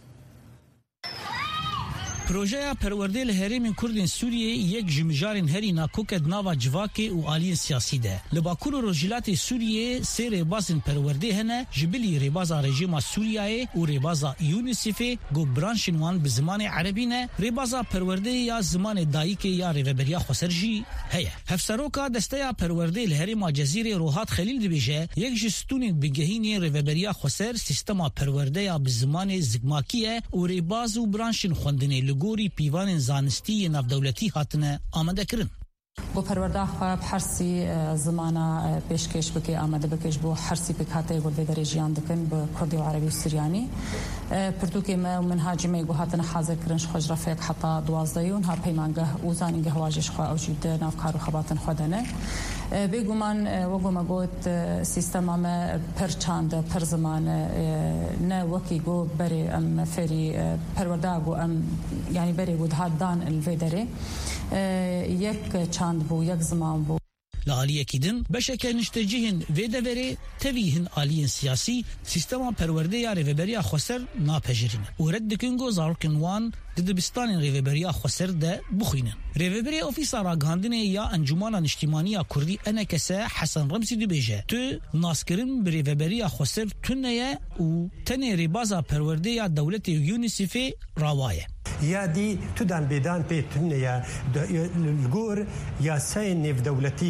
پروژه پرورده لهریم کردین سوریه یک جمجارین هری ناکوکد ناوا جواکه و آلین سیاسی ده. لباکور و رجلات سوریه سه ریبازن پرورده هنه جبلی ریبازا رژیم سوریه و ریبازا یونیسیفه گو برانشین وان به زمان عربی نه ریبازا پرورده یا زمان دایکه یا ریوبریا خسرجی هیا. هفسروکا دسته پرورده لهریم جزیره روحات خلیل دبیجه یک جستون بگهینی ریوبریا خسر سیستما پرورده یا به زمان زگماکیه و ریباز و برانشین خوندنه گوری پیوان زانستی نافدولتی هاتنه آماده کرن. بۆ پەروەردە خوا بحرسی زمانە پێشکەش بکەی ئامادە بکەش بۆ حرسی بکاتەی بۆ بێدەرێ ژیان دەکەن بە کوردی و عەرەبی و سوریانی پرتوکێمە و منهاجمەی بۆ هاتنە حازرکردن خۆش ڕەفێک حتا دوازدەیون ها پەیمانگە و زانینگە هەواژێش خوا ئەوژی دە ناوکار و خەباتن خۆدەنە بێگومان وەگومە گوت سیستەمامە پەر چاندە پەر زمانە نە وەکی گۆ بەرێ ئەم فێری پەروەردە بۆ ئەم یعنی بەرێ بۆ هاتدان الڤێ دەرێ یەک چاند بوو یەک زمان بوو. لعالیەکی din beşeke niştecihên vê deverê tevî hin aliyên siyasî sîstema perwerdeya rêveberiya Xweser napejirînin û red dikin got zarokên wan di dibistanên rêveberiya Xweser de bixwînin. Rêveberiya Ofîsa Ragihandinê ya Encûmena Niştimaniya Kurdî Enekese Hesan Remzî dibêje tu naskirin bi rêveberiya Xweser tune ye û tenê rêbaza perwerdeya dewletê UNICEFê rawaye. یا دی تو دان بیدان پیتون یا الگور یا سین نف دولتی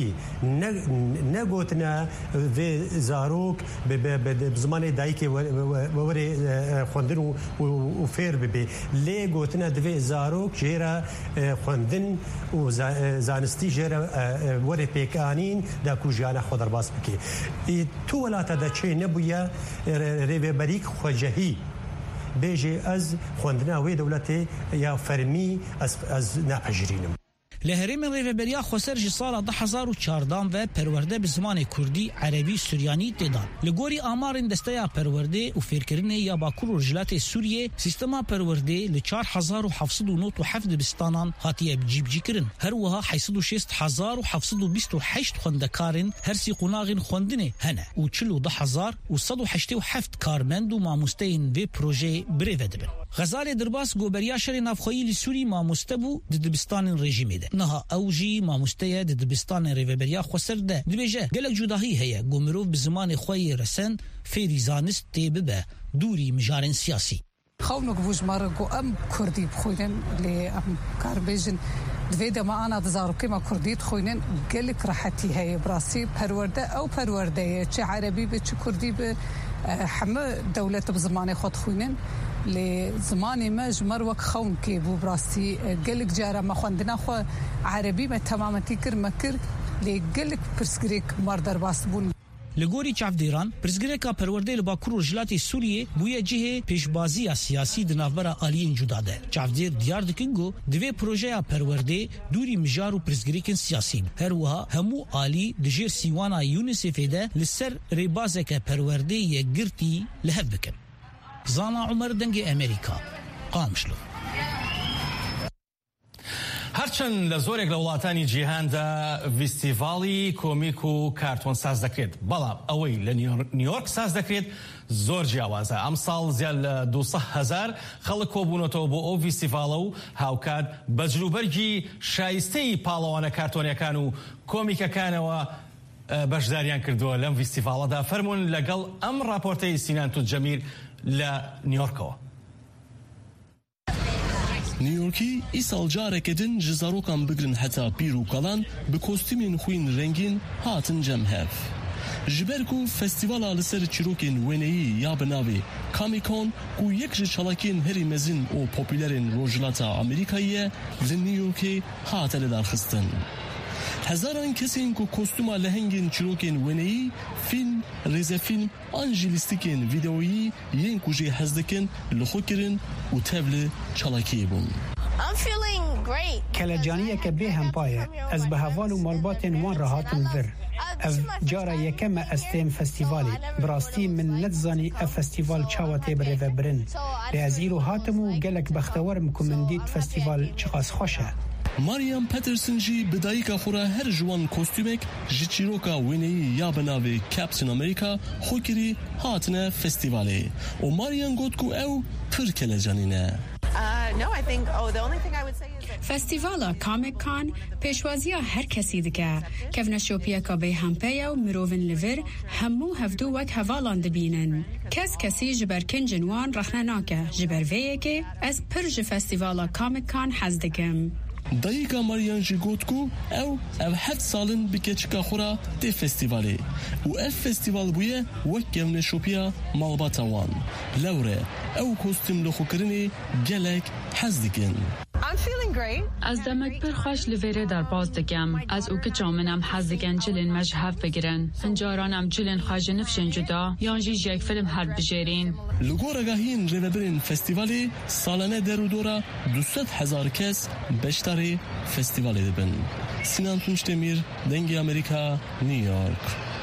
نگوتنا و زاروک به زمان دایکی وری خواندن و فیر ببی لی گوتنا دو زاروک جرا خواندن و زانستی جرا وری پیکانین دا کوجانا خودر باس بکی تو ولاتا دا چه نبویا ریوبریک خواجهی بيجي از خوندنا وي دولتي يا فرمي از از ناپجرينم لهرم ريفبريا خوسر جي سال دو هزار و چهارده و پرورده به زمان کردی عربی سوریانی تدان لگوری آمارن دستیا پرورده و فکرینه یا باکور رجلات سوریه سیستما پرورده ل چهار هزار و هفتصد و نود و هفت بستانان هاتیه بجیب جیکرن هر وها هشتصد و شش هزار و هفتصد و بیست و هشت خوندکارن هر سی قناغین خوندنه هنه و چهل و ده هزار و صد و هشتاد و هفت کارمند و ماموستین و پروژه بریو دبن غزال درباس گوبریا شر نافخویی لسوری ماموستبو د دبستان رژیمه ده نها اوجی ماموستیا د دبستان ریوبریا خوسر ده دبیجه گلک جداهی هيا گومروف بزمان خوی رسن فریزانست تیبه دوری مجارن سیاسی خونك بوجماركو ام كردي بخوينن لي ام كاربيجن دويدا ما انا دزاركي ما كردي تخوينن قالك راحتي هي براسي برورده او برورده تشي عربي بتشي كردي ب حما دولة بزماني خود خوينن لزماني ما جمر وك خون كي بو براسي قالك جارا ما خوندنا خو عربي ما تماما تكر مكر لي قالك برسكريك مردر باسبون لگوری چافدیران پرزگرکا پرورده لباکور رجلات سوریه بویا جهه پیشبازی سیاسی دنافبرا آلیین جداده چافدیر دیار دکنگو دوی پروژه پرورده دوری مجار و پرزگریکن سیاسی هر وها همو آلی دجیر سیوانا یونیسف ده لسر ریبازک پرورده یگرتی لهف بکن زانا عمر دنگ امریکا قامشلو هەرچەند لە زۆرێک لە وڵاتانی جیهاندا ڤیستیڤاڵی کۆمیک و کارتۆن ساز دەکرێت بەڵام ئەوەی لە نیویۆرک ساز دەکرێت زۆر جیاوازە ئەم ساڵ زیاد لە دووسەد هەزار خەڵک کۆبوونەتەوە بۆ ئەو ڤیستیڤاڵە و هاوکات بە جلوبەرگی شایستەی پاڵەوانە کارتۆنیەکان و کۆمیکەکانەوە بەشداریان کردووە لەم ڤیستیڤاڵەدا فەرمونون لەگەڵ ئەم راپۆرتەی سینان توتجەمیر لە نیویۆرکەوە نیویۆرکی ئیساڵ جارێکدن ji zarokan bigrin heta pîr û kalan bi kostûmên xwîn rengîn hatin cem hev. Ji ber ku festîvala li ser çîrokên wêneyî ya bi navê Comic-Con ku yek ji çalakên herî mezin û popülerên rojhilata Amerîkayê ye li Nîwyorkê hate lidarxistin. Hezaran kesên ku kostûma lehengên çîrokên wêneyî, fîlm, rêzefîlm an jî lîstikên vîdeoyî yên ku jê hez dikin li xwe kirin û tev li çalakiyê bûn. کەلەجانیەکە بێ هەمپایە ئەس بە هەڤال و ماڵباتێن وان ڕەهاتم ڤر ئەv جارە یەکەمە ئەس تێم فەستیڤالێ بڕاستی من نەتزانی ئە فەستیڤال چاوە تێ برێڤە برن لێ ئەز ئیرۆ هاتم و gelek بەختەوەرم ku min dît festîval çiqas xweş e. Mariam Peterson jî bi dayîka xwe re her ji wan kostûmek ji çîroka wêneyî ya bi navê Captain America xwe kirî hatine festîvalê û Mariam got ku ew pir kelecanî ne. فستیوالا Comic-Con پێشوازیە هەر کەسی دکە کەڤنە شۆپیەکە بێ هەمپەیە و مرۆڤن لەڤر هەموو هەفتوو وەک هەڤاڵان دەبینن کەس کەسی ji ber kincên wan rexne nake ji ber vê yekê ez pir ji festîvala Comic-Con hez dikim. Dayîka Marian jî got ku ew ev heft salin bi keçika xwe re tê festîvalê û ev festîval bûye wek gevneşopiya malbata wan. Lewre ew kostüm li xwekirinê gelek hez dikin. از دمک پر خوش لویره در باز دگم از او که جامنم حز دگن جلن مجهف بگیرن هنجارانم جلن خواج نفشن جدا یانجی جیک فیلم هر بجیرین لگورگاهین ریوبرین فستیوالی سالانه درو دورا دویست هزار کس بشتری فستیوالی دبن. سینان تونشتمیر دنگی امریکا نیویورک.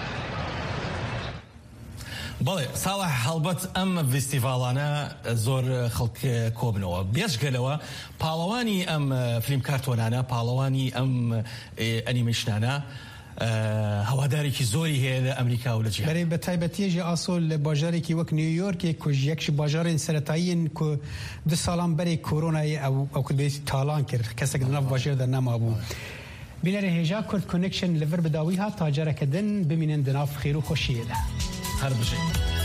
بەڵێ ساڵح هەڵبەت ئەم ڤیستیڤاڵانە زۆر خەڵک کۆبنەوە بێژگەلەوە پاڵەوانی ئەم فیلم کارتۆنانە پاڵەوانی ئەم ئەنیمەیشنانە هەوادارێکی زۆری هەیە لە ئەمریکا و لە جیهان. بەرەی بە تایبەتیەژی ئاسۆ لە باژارێکی وەک نیویۆرکێ کوژ یەکش باژارên سەرەتایین کو دو ساڵان بەرێ کۆرۆنای ئەو ئەو کردێتی تاڵان کرد کەسێک لەناو باژێردا نەمابوو. بینەرە هێژا کورد کۆنێکشن لەڤەر بداوی هات تاجارەکەدن بمینن دناف خێر و خۆشیێدا. هەر بژێ.